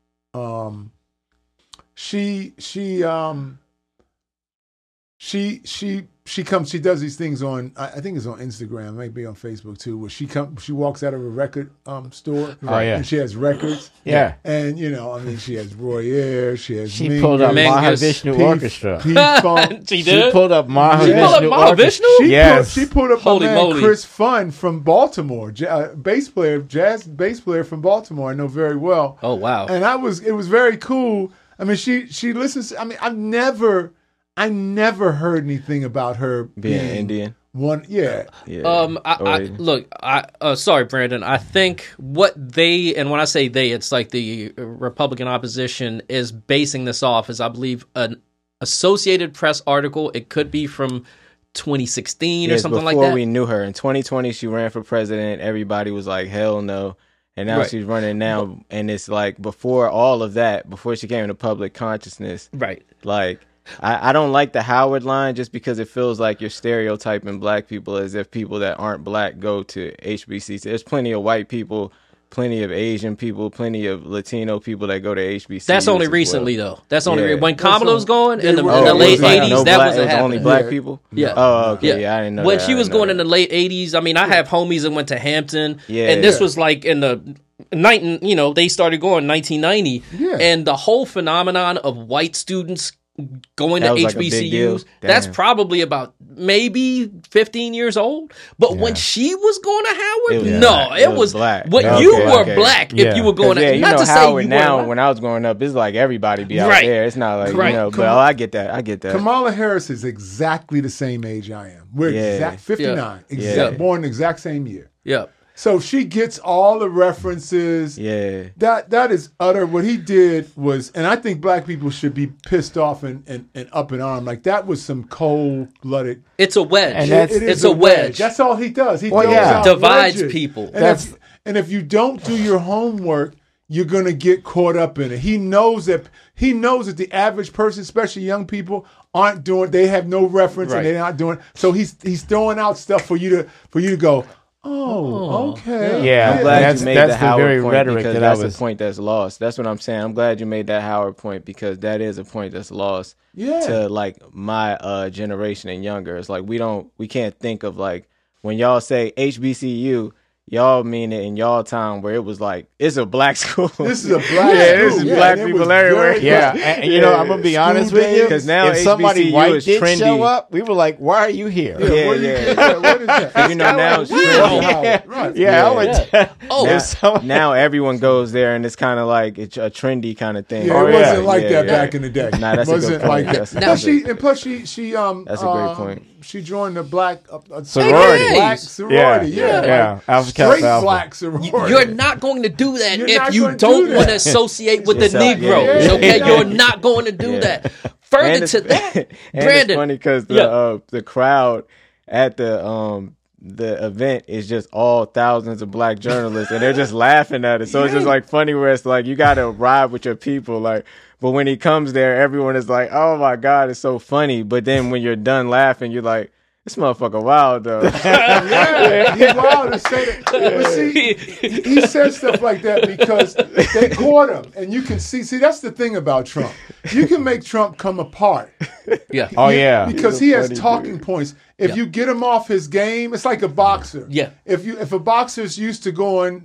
C: She comes. She does these things on. I think it's on Instagram, maybe on Facebook too. Where she walks out of a record store.
A: Oh, yeah.
C: and she has records.
A: Yeah.
C: and I mean, she has Roy Ayers. She has.
A: She pulled up
B: Mingus.
A: Mahavishnu Orchestra.
C: P-Funk.
B: She
A: She
B: did.
A: pulled up Mahavishnu
B: She pulled up
A: Orchestra.
B: Mahavishnu?
A: Yes.
C: She pulled up
B: Holy
C: my man
B: moly.
C: Chris Funn from Baltimore, jazz bass player from Baltimore. I know very well.
B: Oh wow.
C: And it was very cool. I mean, she listens. I mean, I never heard anything about her
D: Being Indian.
C: one. Yeah,
B: Sorry, Brandon. I think what they, and when I say they, it's like the Republican opposition is basing this off is, I believe, an Associated Press article. It could be from 2016 or something like that.
D: Before we knew her. In 2020, she ran for president. Everybody was like, hell no. And now she's running now. And it's like before all of that, before she came into public consciousness.
B: Right.
D: Like, I don't like the Howard line just because it feels like you're stereotyping black people as if people that aren't black go to HBCUs. There's plenty of white people, plenty of Asian people, plenty of Latino people that go to HBCUs.
B: That's only recently, though. That's only when
C: That's
B: Kamala was going in the
C: it
B: late
C: was like
B: 80s.
C: no
B: That
D: black,
B: wasn't
D: it was only
B: happening.
D: black people?
B: Yeah.
D: Oh, okay. Yeah, I didn't know
B: when
D: that.
B: she was going in the late 80s, I mean, I have homies that went to Hampton, and this was like in the they started going 1990, and the whole phenomenon of white students going to
D: was like a big deal.
B: HBCUs, that's probably about maybe 15 years old. But when she was going to Howard, it was
D: black.
B: You were black if you were going to.
D: Not to Howard say now, when I was growing up, it's like everybody be out there. It's not like, but I get that. I get that.
C: Kamala Harris is exactly the same age I am. We're exact 59. Born the exact same year.
B: Yeah.
C: So she gets all the references.
D: Yeah.
C: That is utter. What he did was, and I think black people should be pissed off and up in arms. Like, that was some cold-blooded.
B: It's a wedge.
C: And
B: it's a wedge.
C: That's all he does. He
B: divides
C: wedges.
B: people.
C: And if you don't do your homework, you're gonna get caught up in it. He knows that the average person, especially young people, aren't doing. They have no reference and they're not doing. So he's throwing out stuff for you to go, oh, okay.
A: Yeah,
D: I'm glad you made the Howard
A: very
D: point
A: rhetoric
D: because
A: that
D: that's
A: I was...
D: a point that's lost. That's what I'm saying. I'm glad you made that Howard point because that is a point that's lost to like my generation and younger. It's like we can't think of like when y'all say HBCU, y'all mean it in y'all time where it was like it's a black school.
C: This is a black school.
D: This is black people everywhere.
A: And I'm gonna be honest with you,
D: because now
A: if somebody
D: HBCU
A: white
D: is
A: did
D: trendy.
A: show up, we were like, "Why are you here?"
C: What is that?
D: Now it's trendy.
C: Right.
D: Now everyone goes there, and it's kind of like it's a trendy kind of thing.
C: Yeah, it wasn't like that back in the day.
D: Nah, that's
C: wasn't
D: a good point.
C: like that.
D: That's
C: She
D: that's a great point.
C: She joined the black
A: sorority.
C: Black sorority.
A: Alpha
C: Straight
A: Alpha.
C: black sorority.
B: You're not going to do that
C: You're
B: if
C: not
B: you
C: gonna
B: don't
C: do
B: want to
C: that.
B: associate with the
D: Yourself.
B: Negroes.
D: Yeah.
B: Okay, you're not going to do that. Further to that,
D: and
B: Brandon.
D: it's funny because the crowd at the event is just all thousands of black journalists, and they're just laughing at it. So it's just like funny where it's like you got to ride with your people, like. But when he comes there, everyone is like, "Oh my God, it's so funny." But then when you're done laughing, you're like, "This motherfucker wild though."
C: He's wild to say that. But see, he says stuff like that because they caught him, and you can see. See, that's the thing about Trump. You can make Trump come apart.
B: Yeah.
A: Oh yeah.
C: Because he has talking points. If you get him off his game, it's like a boxer.
B: Yeah.
C: If a boxer's used to going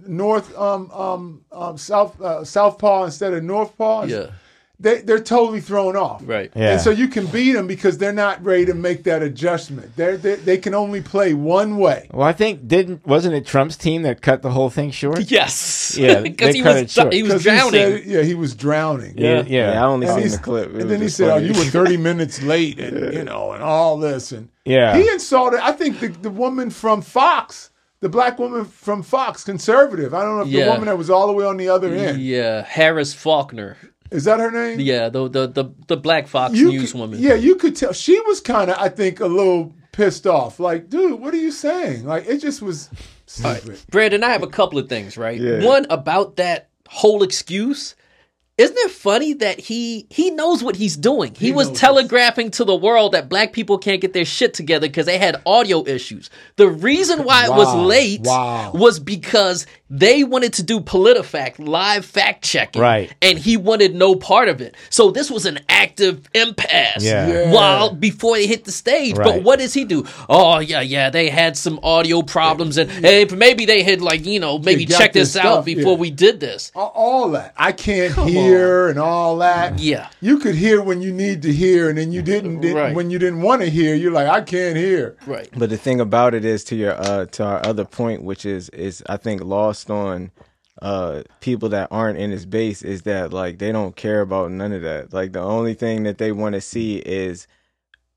C: southpaw instead of northpaw, they're totally thrown off.
B: Right.
A: Yeah.
C: And so you can beat them because they're not ready to make that adjustment. They can only play one way.
A: Well, I think wasn't it Trump's team that cut the whole thing short?
B: Yes.
A: Yeah,
B: because
A: they
B: he
A: cut it short.
B: was drowning.
C: He was drowning.
A: Yeah.
D: I only seen the clip.
C: And then he said, "Oh, you were 30 minutes late," and and all this, and he insulted. I think the woman from Fox. The black woman from Fox, conservative. I don't know if the woman that was all the way on the other end.
B: Yeah, Harris Faulkner.
C: Is that her name?
B: Yeah, the black Fox News woman.
C: Yeah, you could tell. She was kind of, I think, a little pissed off. Like, dude, what are you saying? Like, it just was stupid.
B: Right. Brandon, I have a couple of things, right?
D: Yeah.
B: One, about that whole excuse. Isn't it funny that he knows what he's doing? He was telegraphing to the world that black people can't get their shit together because they had audio issues. The reason why it was late was because they wanted to do PolitiFact, live fact checking.
A: Right.
B: And he wanted no part of it. So this was an active impasse before they hit the stage.
A: Right.
B: But what does he do? Oh, yeah, they had some audio problems and hey, maybe they had maybe check this out before we did this.
C: All that. I can't hear and all that.
B: Yeah.
C: You could hear when you need to hear, and then you didn't when you didn't want to hear. You're like, I can't hear.
B: Right.
D: But the thing about it is to our other point, which is I think lost on people that aren't in his base, is that like they don't care about none of that. Like the only thing that they want to see is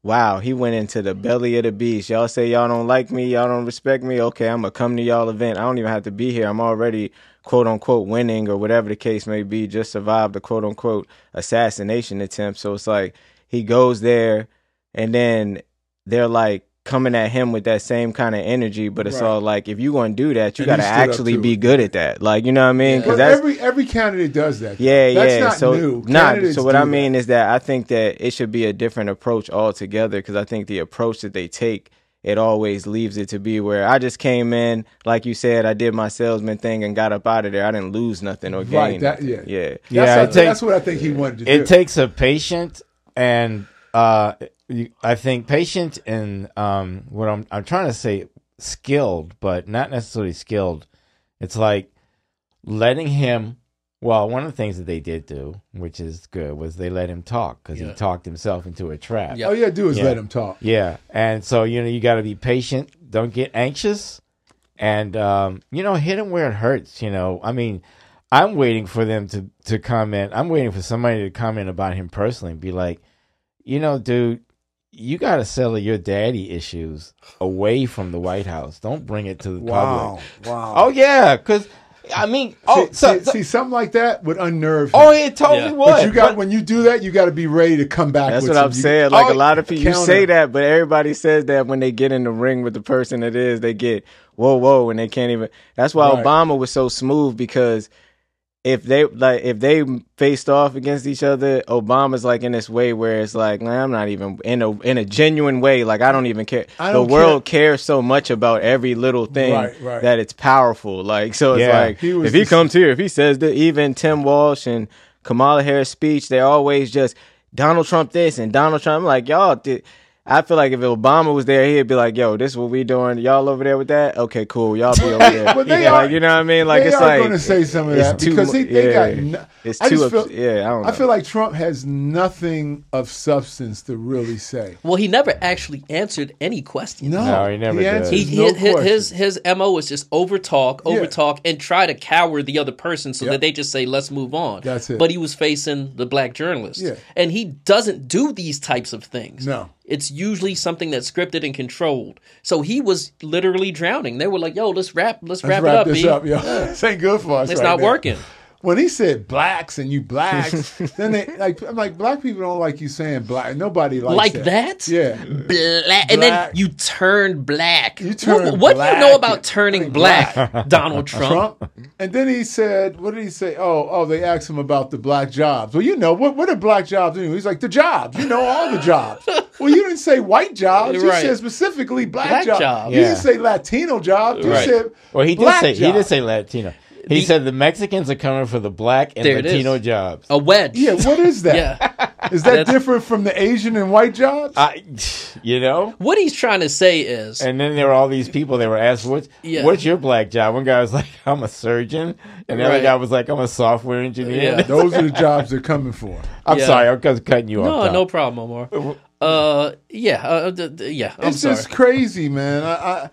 D: wow, he went into the belly of the beast. Y'all say y'all don't like me, y'all don't respect me. Okay, I'm gonna come to y'all event. I don't even have to be here. I'm already quote unquote winning or whatever the case may be. Just survived the quote unquote assassination attempt. So it's like he goes there, and then they're like coming at him with that same kind of energy, but it's all like, if you're going to do that, you got to actually be good at that. Like, you know what I mean?
C: Because every candidate does that. That's not
D: so,
C: new.
D: So what I mean is that I think that it should be a different approach altogether, because I think the approach that they take, it always leaves it to be where I just came in, like you said, I did my salesman thing and got up out of there. I didn't lose nothing or gain nothing.
C: That's what I think he wanted to do.
A: It takes a patient and I think patient and what I'm trying to say, skilled, but not necessarily skilled. It's like letting him. Well, one of the things that they did do, which is good, was they let him talk, because he talked himself into a trap.
C: All you gotta do is let him talk.
A: Yeah, and so you got to be patient. Don't get anxious, and hit him where it hurts. I mean, I'm waiting for them to comment. I'm waiting for somebody to comment about him personally and be like, dude, you got to settle your daddy issues away from the White House. Don't bring it to the public.
C: Wow.
A: Oh, yeah, because, I mean...
C: See, something like that would unnerve him.
A: Oh, it totally would.
C: But when you do that, you got to be ready to come back
D: That's
C: with
D: what I'm saying. Like, a lot of people, you
C: counter.
D: say that, but everybody says that when they get in the ring with the person it is, they get, whoa, and they can't even... That's why Obama was so smooth, because... If they faced off against each other, Obama's like in this way where it's like, man, I'm not even in a genuine way. Like, I don't even care. The world cares so much about every little thing that it's powerful. Like, so it's like, if he comes here, if he says that, even Tim Walsh and Kamala Harris' speech, they're always just Donald Trump this and Donald Trump. I'm like, y'all, I feel like if Obama was there, he'd be like, yo, this is what we doing. Y'all over there with that? Okay, cool. Y'all be over there.
C: But they are,
D: like, you know what I mean? Like,
C: they
D: it's
C: are
D: like,
C: going to say some of that because they got.
D: It's
C: I
D: too.
C: just feel,
D: I don't know.
C: I feel like Trump has nothing of substance to really say.
B: Well, he never actually answered any questions.
A: No, he never did.
B: His MO was just over talk, and try to cower the other person so that they just say, let's move on.
C: That's it.
B: But he was facing the black journalists. Yeah. And he doesn't do these types of things.
C: No.
B: It's usually something that's scripted and controlled. So he was literally drowning. They were like, yo, let's wrap it up,
C: this
B: B.
C: up, yo. This ain't good for us.
B: It's not working.
C: When he said blacks and you blacks, then I'm like, black people don't like you saying black. Nobody likes that. Yeah.
B: Black. And then you turned black.
C: You turned
B: what
C: black.
B: do you know about turning black, Donald Trump?
C: And then he said, what did he say? Oh, they asked him about the black jobs. Well, what are black jobs anyway? He's like, the jobs. All the jobs. Well, you didn't say white jobs. You said specifically black jobs. You didn't say Latino jobs. You said
A: he
C: black jobs.
A: He did say Latino. He said the Mexicans are coming for the black and Latino jobs.
B: A wedge.
C: Yeah, what is that? Is that different from the Asian and white jobs?
B: What he's trying to say is...
A: And then there were all these people that were asked, what's your black job? One guy was like, I'm a surgeon. And the other guy was like, I'm a software engineer.
C: Yeah. Those are the jobs they're coming for.
A: I'm sorry, I'm cutting you off.
B: No problem, Omar. I'm
C: it's
B: sorry.
C: just crazy, man.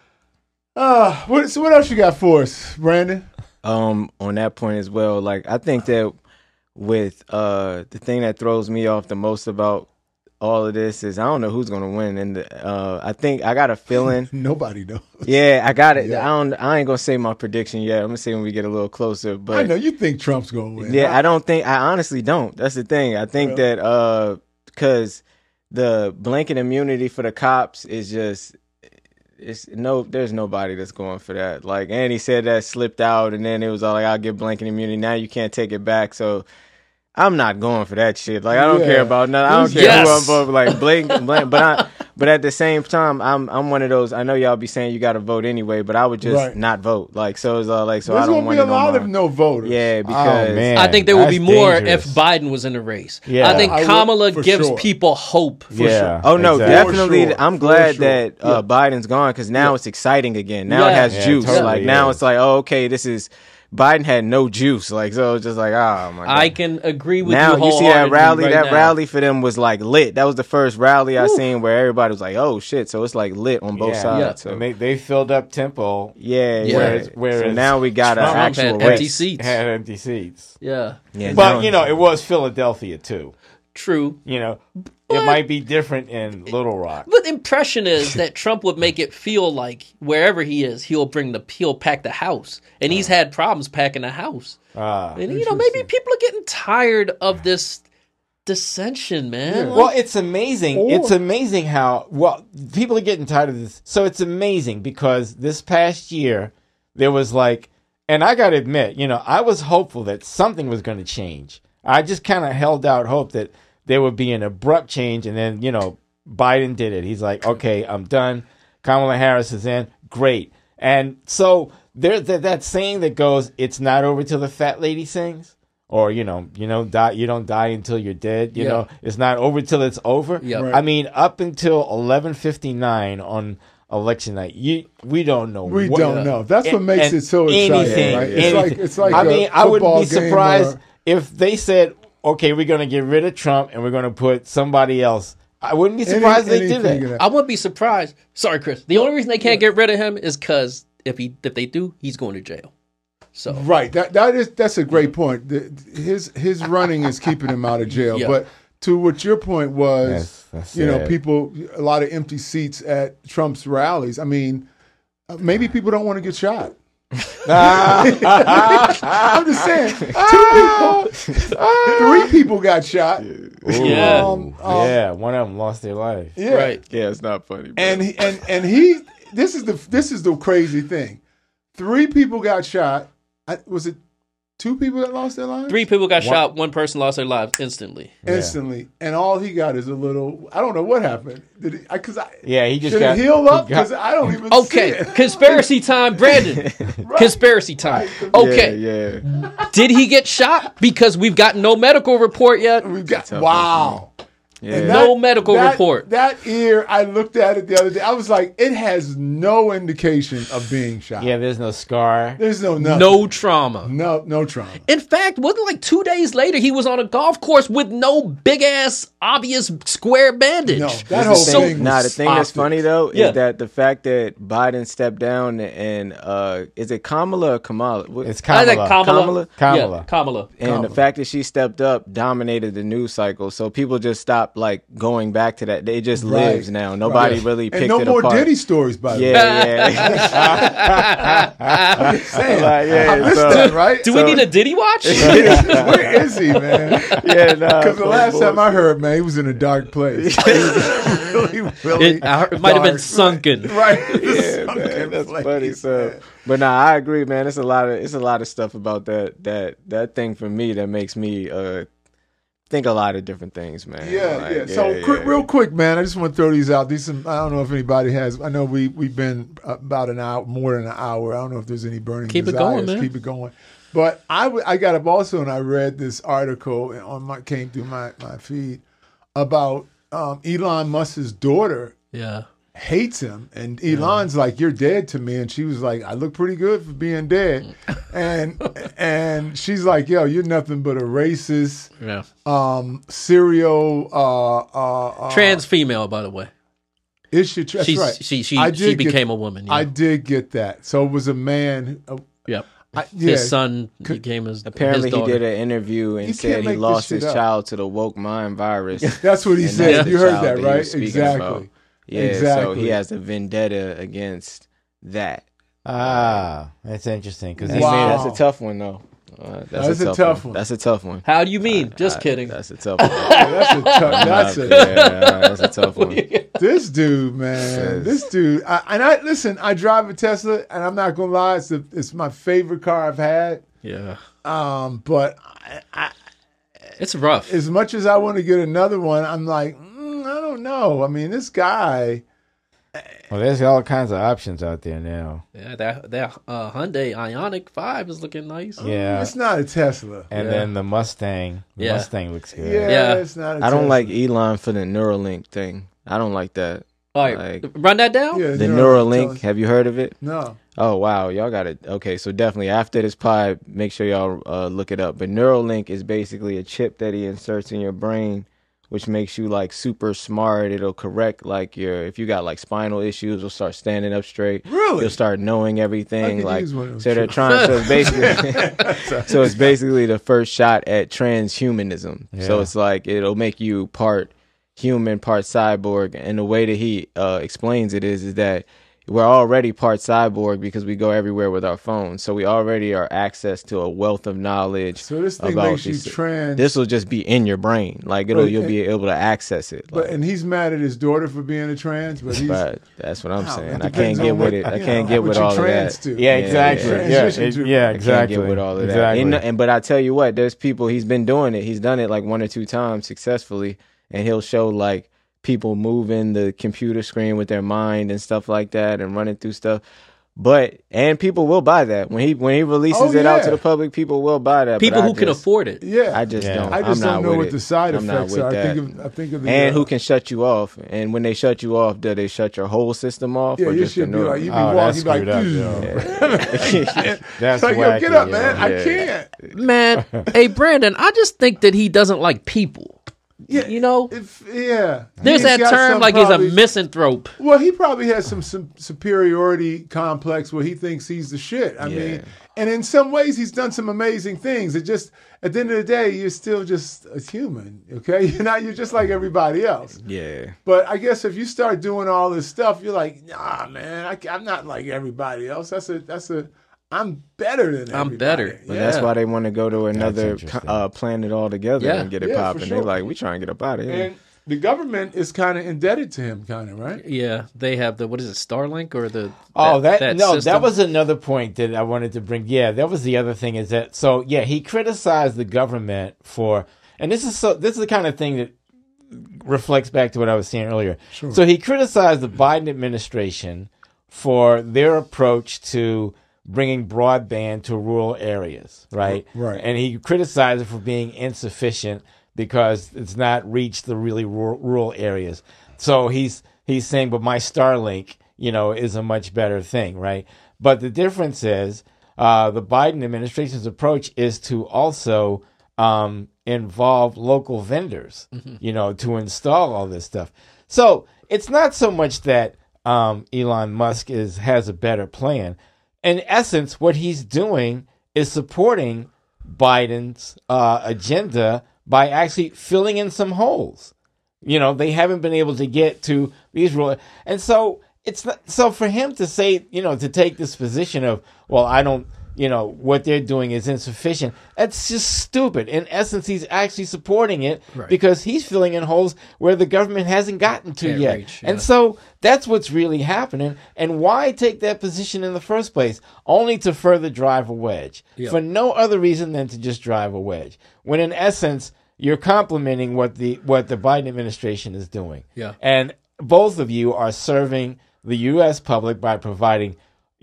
C: So what else you got for us, Brandon?
D: On that point as well, like, I think that with the thing that throws me off the most about all of this is I don't know who's gonna win, and I think I got a feeling
C: nobody knows.
D: Yeah, I got it. Yeah. I ain't gonna say my prediction yet. I'm gonna say when we get a little closer. But
C: I know you think Trump's gonna win.
D: Yeah, I honestly don't. That's the thing. I think that because the blanket immunity for the cops is just. There's nobody that's going for that. Like, and he said that slipped out, and then it was all like, I'll give blanket immunity. Now you can't take it back. So I'm not going for that shit. Like, I don't care about nothing. I don't care who I'm voting. Like, blank. But at the same time, I'm one of those. I know y'all be saying you got to vote anyway, but I would just not vote. Like, so it's all like, so
C: there's
D: I don't want
C: to be a lot of no voters.
D: Yeah, because
B: I think there would be more if Biden was in the race. Yeah, I think Kamala gives people hope.
C: For sure.
D: Oh no, definitely. I'm glad that Biden's gone because now it's exciting again. Now it has juice. Totally, like now it's like, oh, okay, this is. Biden had no juice, like, so it's just like, oh my god.
B: I can agree with
D: now,
B: you. Now
D: you see that rally. That rally for them was like lit. That was the first rally I seen where everybody was like, oh shit. So it's like lit on both sides. Yeah.
A: So they filled up Temple.
D: Whereas so now we got an actual
B: had empty seats.
A: Had empty seats.
B: Yeah.
A: But it was Philadelphia too.
B: True.
A: it might be different in Little Rock.
B: But the impression is that Trump would make it feel like wherever he is, he'll pack the house, and he's had problems packing the house. And maybe people are getting tired of this dissension, man.
A: Well, it's amazing. It's amazing how people are getting tired of this. So it's amazing because this past year there was and I got to admit, I was hopeful that something was going to change. I just kind of held out hope that there would be an abrupt change, and then, Biden did it. He's like, okay, I'm done. Kamala Harris is in. Great. And so there's that saying that goes, it's not over till the fat lady sings. Or, you don't die until you're dead. You know, it's not over till it's over.
B: Yeah. Right.
A: I mean, up until 11:59 on election night, we don't know.
C: We don't know. That's what makes it so exciting. Right? It's like
A: I mean, I wouldn't be surprised
C: or...
A: if they said, okay, we're going to get rid of Trump and we're going to put somebody else. I wouldn't be surprised they did that.
B: I wouldn't be surprised. Sorry, Chris. The only reason they can't get rid of him is because if they do, he's going to jail. So
C: right, that's a great point. His running is keeping him out of jail.
B: Yeah.
C: But to what your point was,
A: that's
C: people, a lot of empty seats at Trump's rallies. I mean, maybe people don't want to get shot. I'm just saying, 3 people got shot.
B: Yeah,
A: one of them lost their life.
C: Yeah,
B: right.
D: Yeah, it's not funny. Bro.
C: And he. This is the crazy thing. 3 people got shot. Was it 2 people that lost their lives?
B: 3 people got shot. 1 person lost their lives instantly.
C: Instantly, and all he got is a little. I don't know what happened. Did he? Because
A: he just
C: did
A: got
C: it heal up. Because I don't even.
B: Okay,
C: see it.
B: Conspiracy time, Brandon.
C: Right.
B: Conspiracy time. Okay,
D: Yeah.
B: did he get shot? Because we've got no medical report yet.
C: We've got wow.
D: Yeah.
C: And
B: No medical report.
C: That ear, I looked at it the other day. I was like, it has no indication of being shot.
A: Yeah, there's no scar.
C: There's nothing.
B: No trauma.
C: No trauma.
B: In fact, wasn't like 2 days later he was on a golf course with no big ass obvious square bandage.
C: No, that whole thing.
D: The thing that's funny though
B: Yeah.
D: is that the fact that Biden stepped down and is it Kamala or Kamala?
A: It's
B: I think
A: Kamala.
B: Kamala. Yeah, Kamala.
D: And the fact that she stepped up dominated the news cycle, so people just stopped going back to that. They just lives now. Nobody really picked it apart.
C: And no more Diddy stories, by the way.
D: Yeah.
C: I'm saying.
D: I
C: missed that, right?
B: Do we need a Diddy watch?
C: Where is he, man?
D: Yeah, no.
C: Because the last time I heard, man, he was in a dark place. He was really
B: It might have been
C: dark.
B: sunken.
C: Right.
D: Yeah, man, that's funny. So, but I agree, man. It's a lot of stuff about that thing for me that makes me think a lot of different things, man.
C: Yeah. So real quick, man, I just want to throw these out. I don't know if anybody has. I know we've been about an hour, more than an hour. I don't know if there's any burning
B: Keep it
C: desires.
B: going, man.
C: Keep it going. But I got up also and I read this article came through my feed about Elon Musk's daughter.
B: Yeah.
C: Hates him, and Elon's like, "You're dead to me," and she was like, "I look pretty good for being dead," and she's like, "Yo, you're nothing but a racist, serial
B: Trans female, by the way.
C: Is she? That's
B: She's,
C: right.
B: She became a woman. Yeah.
C: I did get that. So it was a man.
B: Yep. His son became his.
D: Apparently,
B: his
D: he
B: daughter.
D: did an interview and
C: You
D: said
C: can't
D: he
C: make
D: lost
C: this
D: his
C: shit up.
D: child to the woke mind virus.
C: That's what he
D: And
C: said.
D: that's the
C: You heard
D: child
C: that,
D: he
C: right?
D: was speaking
C: Exactly.
D: about. Yeah, so
C: Exactly.
D: he has a vendetta against that.
A: That's interesting because he
C: Wow.
A: made
D: That's a tough one, though.
C: That's a tough one.
D: That's a tough one.
B: How do you mean? Just kidding.
D: That's a tough one.
C: That's a
D: That's a tough one.
C: This dude, man. This dude. Listen. I drive a Tesla, and I'm not gonna lie. It's my favorite car I've had.
B: Yeah.
C: But
B: It's rough.
C: as much as I want to get another one, I'm like, I don't know. I mean, this guy.
A: Well, there's all kinds of options out there now.
B: Yeah, that Hyundai Ioniq 5 is looking nice.
A: Yeah,
C: It's not a Tesla.
A: and then the Mustang. The
B: Yeah.
A: Mustang looks good.
C: Yeah, it's not a Tesla.
D: I don't like Elon for the Neuralink thing. I don't like that.
B: All right,
D: Like-
B: run that down.
C: Yeah,
D: The
C: Neuralink.
D: Neuralink, have you heard of it?
C: No.
D: Oh, wow. Y'all got it. Okay, so definitely after this pod, make sure y'all look it up. But Neuralink is basically a chip that he inserts in your brain, which makes you like super smart. It'll correct like if you got like spinal issues, you'll start standing up straight.
C: Really?
D: You'll start knowing
C: I
D: everything.
C: could
D: Like
C: use one of those
D: so they're
C: chips.
D: trying. So it's basically so it's basically the first shot at transhumanism. So
A: Yeah.
D: it's like it'll make you part human, part cyborg. And the way that he explains it is that we're already part cyborg because we go everywhere with our phones. So we already are access to a wealth of knowledge.
C: So this thing
D: about
C: makes you trans.
D: This will just be in your brain. Like you'll be able to access it.
C: But and he's mad at his daughter for being a trans. But he's,
D: that's what I'm saying.
C: it
D: I can't
C: depends
D: get
C: on
D: with
C: what-
D: it. I
C: you
D: can't
C: know,
D: get
C: what
D: with
C: you're
D: all of
C: trans
D: that.
C: to.
A: Yeah, exactly.
C: Transition to-
A: Yeah,
D: I
A: exactly.
D: can't get with all of
A: exactly.
D: that. But I tell you what, there's people. He's been doing it. He's done it like 1 or 2 times successfully, and he'll show like people moving the computer screen with their mind and stuff like that, and running through stuff. And people will buy that when he releases it out to the public. People will buy that.
B: People who can afford it.
C: Yeah,
D: I just don't.
C: I just
D: I'm
C: don't
D: not
C: know
D: with
C: what
D: it.
C: the side
D: I'm not
C: effects
D: with
C: are.
D: that.
C: I think of the
D: And who can shut you off? And when they shut you off, do they shut your whole system off?
C: Yeah,
D: or
C: you
D: just
C: should be
D: the
C: like you be
A: Oh, that's
C: walking like,
A: screwed up, yo. That's
C: like, yo,
A: wacky,
C: get up,
A: yo.
C: man. I
D: Yeah.
C: can't.
B: Man, hey Brandon, I just think that he doesn't like people.
C: Yeah,
B: You know,
C: yeah.
B: there's
C: He's
B: that
C: got
B: term
C: some
B: like
C: probably-
B: he's a misanthrope.
C: Well, he probably has some superiority complex where he thinks he's the shit. I mean, and in some ways, he's done some amazing things. It just, at the end of the day, you're still just a human, okay? You're just like everybody else.
D: Yeah.
C: But I guess if you start doing all this stuff, you're like, nah, man, I'm not like everybody else. I'm better than everybody.
B: I'm better.
D: But that's why they want to go to another
A: interesting.
D: planet altogether
B: Yeah.
D: and get it
C: Yeah, for
D: popping.
C: sure.
D: They're like, we trying to get up out of here.
C: And the government is kind of indebted to him, kind of, right?
B: Yeah, they have the, what is it, Starlink or the?
A: That
B: system?
A: was another point that I wanted to bring. Yeah, that was the other thing is that he criticized the government for, and this is the kind of thing that reflects back to what I was saying earlier.
C: Sure.
A: So he criticized the Biden administration for their approach to bringing broadband to rural areas, right?
C: Right.
A: And he criticized it for being insufficient because it's not reached the really rural areas. So he's saying, but my Starlink, is a much better thing, right? But the difference is the Biden administration's approach is to also involve local vendors, to install all this stuff. So it's not so much that Elon Musk has a better plan. In essence, what he's doing is supporting Biden's agenda by actually filling in some holes. They haven't been able to get to these rules. And so it's not, so for him to say, to take this position of, well, I don't, what they're doing is insufficient. That's just stupid. In essence, he's actually supporting it because he's filling in holes where the government hasn't gotten to
B: Can't
A: yet.
B: reach, yeah.
A: And so that's what's really happening. And why take that position in the first place? Only to further drive a wedge.
B: Yeah.
A: For no other reason than to just drive a wedge. When in essence, you're complimenting what the Biden administration is doing.
B: Yeah.
A: And both of you are serving the U.S. public by providing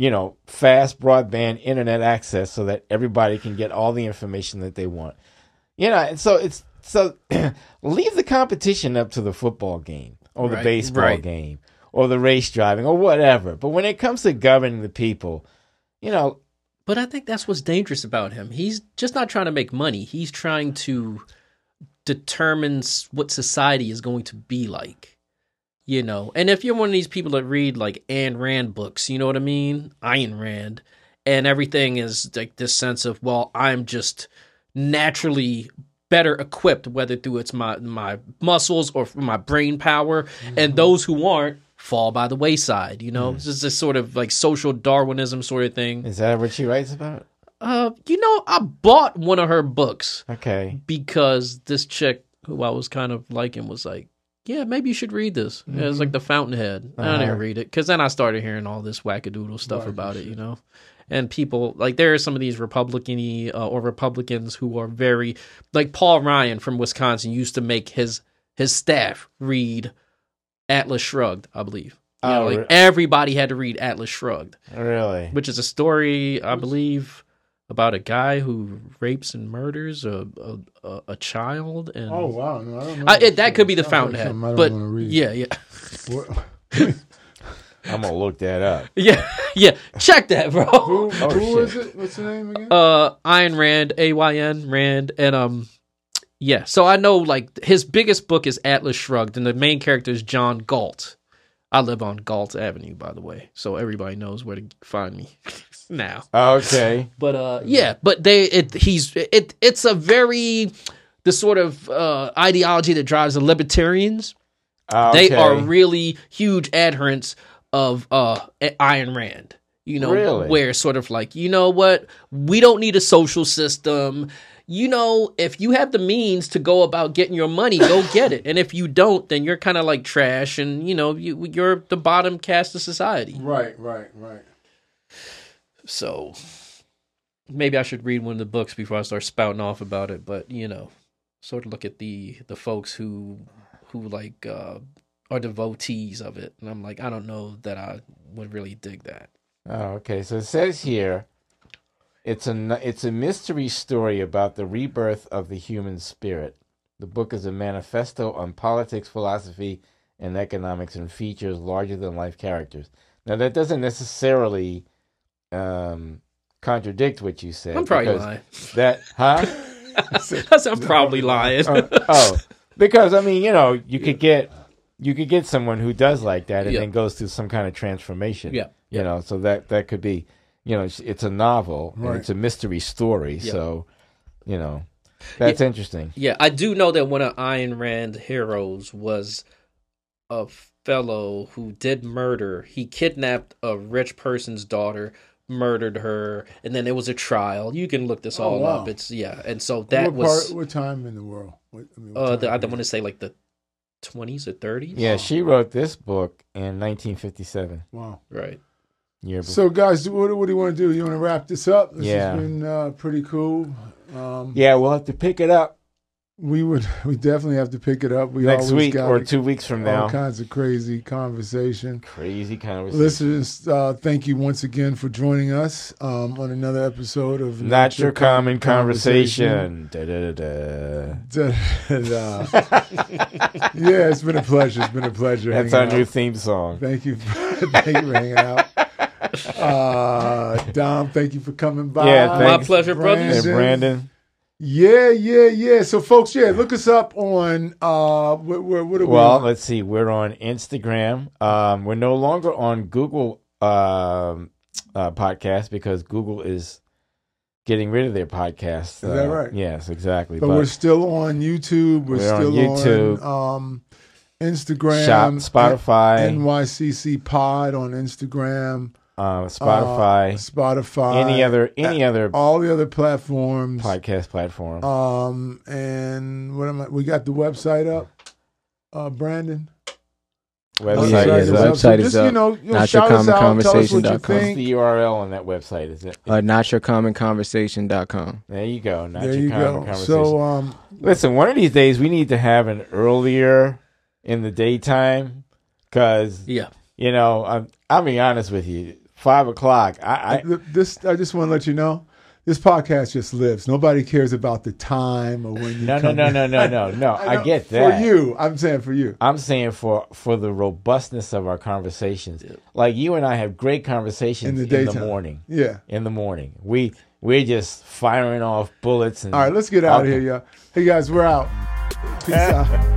A: fast broadband internet access so that everybody can get all the information that they want. And so leave the competition up to the football game or the baseball game or the race driving or whatever. But when it comes to governing the people,
B: But I think that's what's dangerous about him. He's just not trying to make money. He's trying to determine what society is going to be like. And if you're one of these people that read like Ayn Rand books, you know what I mean? Ayn Rand. And everything is like this sense of, well, I'm just naturally better equipped, whether through it's my muscles or my brain power. Mm-hmm. And those who aren't fall by the wayside, It's just this sort of like social Darwinism sort of thing.
A: is that what she writes about?
B: I bought one of her books.
A: Okay.
B: Because this chick who I was kind of liking was like, yeah, maybe you should read this. It was like The Fountainhead. I didn't read it because then I started hearing all this wackadoodle stuff about it, And people, like there are some of these Republicans who are very, like Paul Ryan from Wisconsin used to make his staff read Atlas Shrugged, I believe. Everybody had to read Atlas Shrugged.
A: Really?
B: Which is a story, I believe, about a guy who rapes and murders a child. And
C: Oh wow! No, I don't know.
B: that could be The Fountainhead,
C: Something I don't
B: but
C: wanna read.
B: yeah.
A: I'm going to look that up.
B: Yeah, check that, bro.
C: Who is it? What's the name again?
B: Ayn Rand, AYN Rand, and yeah. So I know like his biggest book is Atlas Shrugged, and the main character is John Galt. I live on Galt Avenue, by the way, so everybody knows where to find me now.
A: Okay.
B: But yeah, but it's a very the sort of ideology that drives the libertarians They
A: Okay.
B: are really huge adherents of Ayn Rand. You know,
A: Really?
B: where it's sort of like, you know what, we don't need a social system. You know, if you have the means to go about getting your money, go get it. And if you don't, then you're kind of like trash, and you know, you're the bottom caste of society.
C: Right.
B: So maybe I should read one of the books before I start spouting off about it. But you know, sort of look at the folks who like are devotees of it, and I'm like, I don't know that I would really dig that.
A: Oh, okay. So it says here, it's a mystery story about the rebirth of the human spirit. The book is a manifesto on politics, philosophy, and economics, and features larger-than-life characters. Now, that doesn't necessarily contradict what you said.
B: I'm probably
A: because
B: lying.
A: That,
B: I'm probably lying.
A: Because I mean, you know, you could get someone who does like that and
B: Yeah.
A: then goes through some kind of transformation.
B: Yeah.
A: You know, so that could be, you know, it's a novel
C: Right.
A: and it's a mystery story.
B: Yeah.
A: So, you know, that's interesting.
B: Yeah, I do know that one of Ayn Rand heroes was a fellow who did murder. He kidnapped a rich person's daughter, murdered her, and then there was a trial. You can look this all
C: wow.
B: up. It's and so that
C: what time in the world?
B: I don't want to say like the 20s or 30s.
A: Yeah, she wrote this book in 1957.
C: Wow.
B: Right.
A: Year before.
C: So, guys, what do you want to do? You want to wrap this up? This
A: Yeah.
C: has been pretty cool.
A: Yeah, we'll have to pick it up
C: We definitely have to pick it up. We
A: next
C: always
A: week
C: got
A: or 2 weeks from
C: all
A: now.
C: kinds of crazy conversation.
A: Crazy conversation.
C: Listeners, thank you once again for joining us on another episode of
A: Not Your Common Conversation. Da-da-da-da.
C: Yeah, it's been a pleasure.
A: That's
C: hanging
A: our
C: out.
A: new theme song.
C: Thank you for hanging out. Dom, thank you for coming by.
A: Yeah,
B: My
A: thanks.
B: pleasure, brothers.
A: And Brandon.
C: Yeah. So, folks, look us up on what are we
A: Well,
C: on?
A: let's see. We're on Instagram. We're no longer on Google podcast because Google is getting rid of their podcasts.
C: Is that right?
A: Yes, exactly.
C: But we're still on YouTube. We're
A: We're on
C: still
A: YouTube.
C: on Instagram.
A: Spotify,
C: NYCC Pod on Instagram.
A: Spotify,
C: Spotify.
A: any other
C: all the other platforms.
A: podcast platform.
C: And we got the website up. Brandon.
A: Website
D: yeah,
A: is
D: the
A: up.
D: website is up.
C: Shout us out. Tell us what you
D: NotYourCommonConversation.com.
A: What's
C: think.
A: the URL on that website? Is it?
D: NotYourCommonConversation.com.
A: There you go. Not
C: There
A: Your
C: you
A: Common
C: go.
A: Conversation.
C: So,
A: Listen, one of these days we need to have an earlier in the daytime because,
B: Yeah.
A: you know, I'll be honest with you. 5 o'clock. I
C: I just want to let you know, this podcast just lives. Nobody cares about the time or when you
A: no.
C: come in.
A: No. I
C: know.
A: get that.
C: For you. I'm saying for you.
A: I'm saying for the robustness of our conversations. Like you and I have great conversations
C: In the
A: in
C: daytime.
A: the morning.
C: Yeah.
A: In the morning. We're just firing off bullets and
C: All right, let's get out of here, y'all. Hey, guys, we're out. Peace out.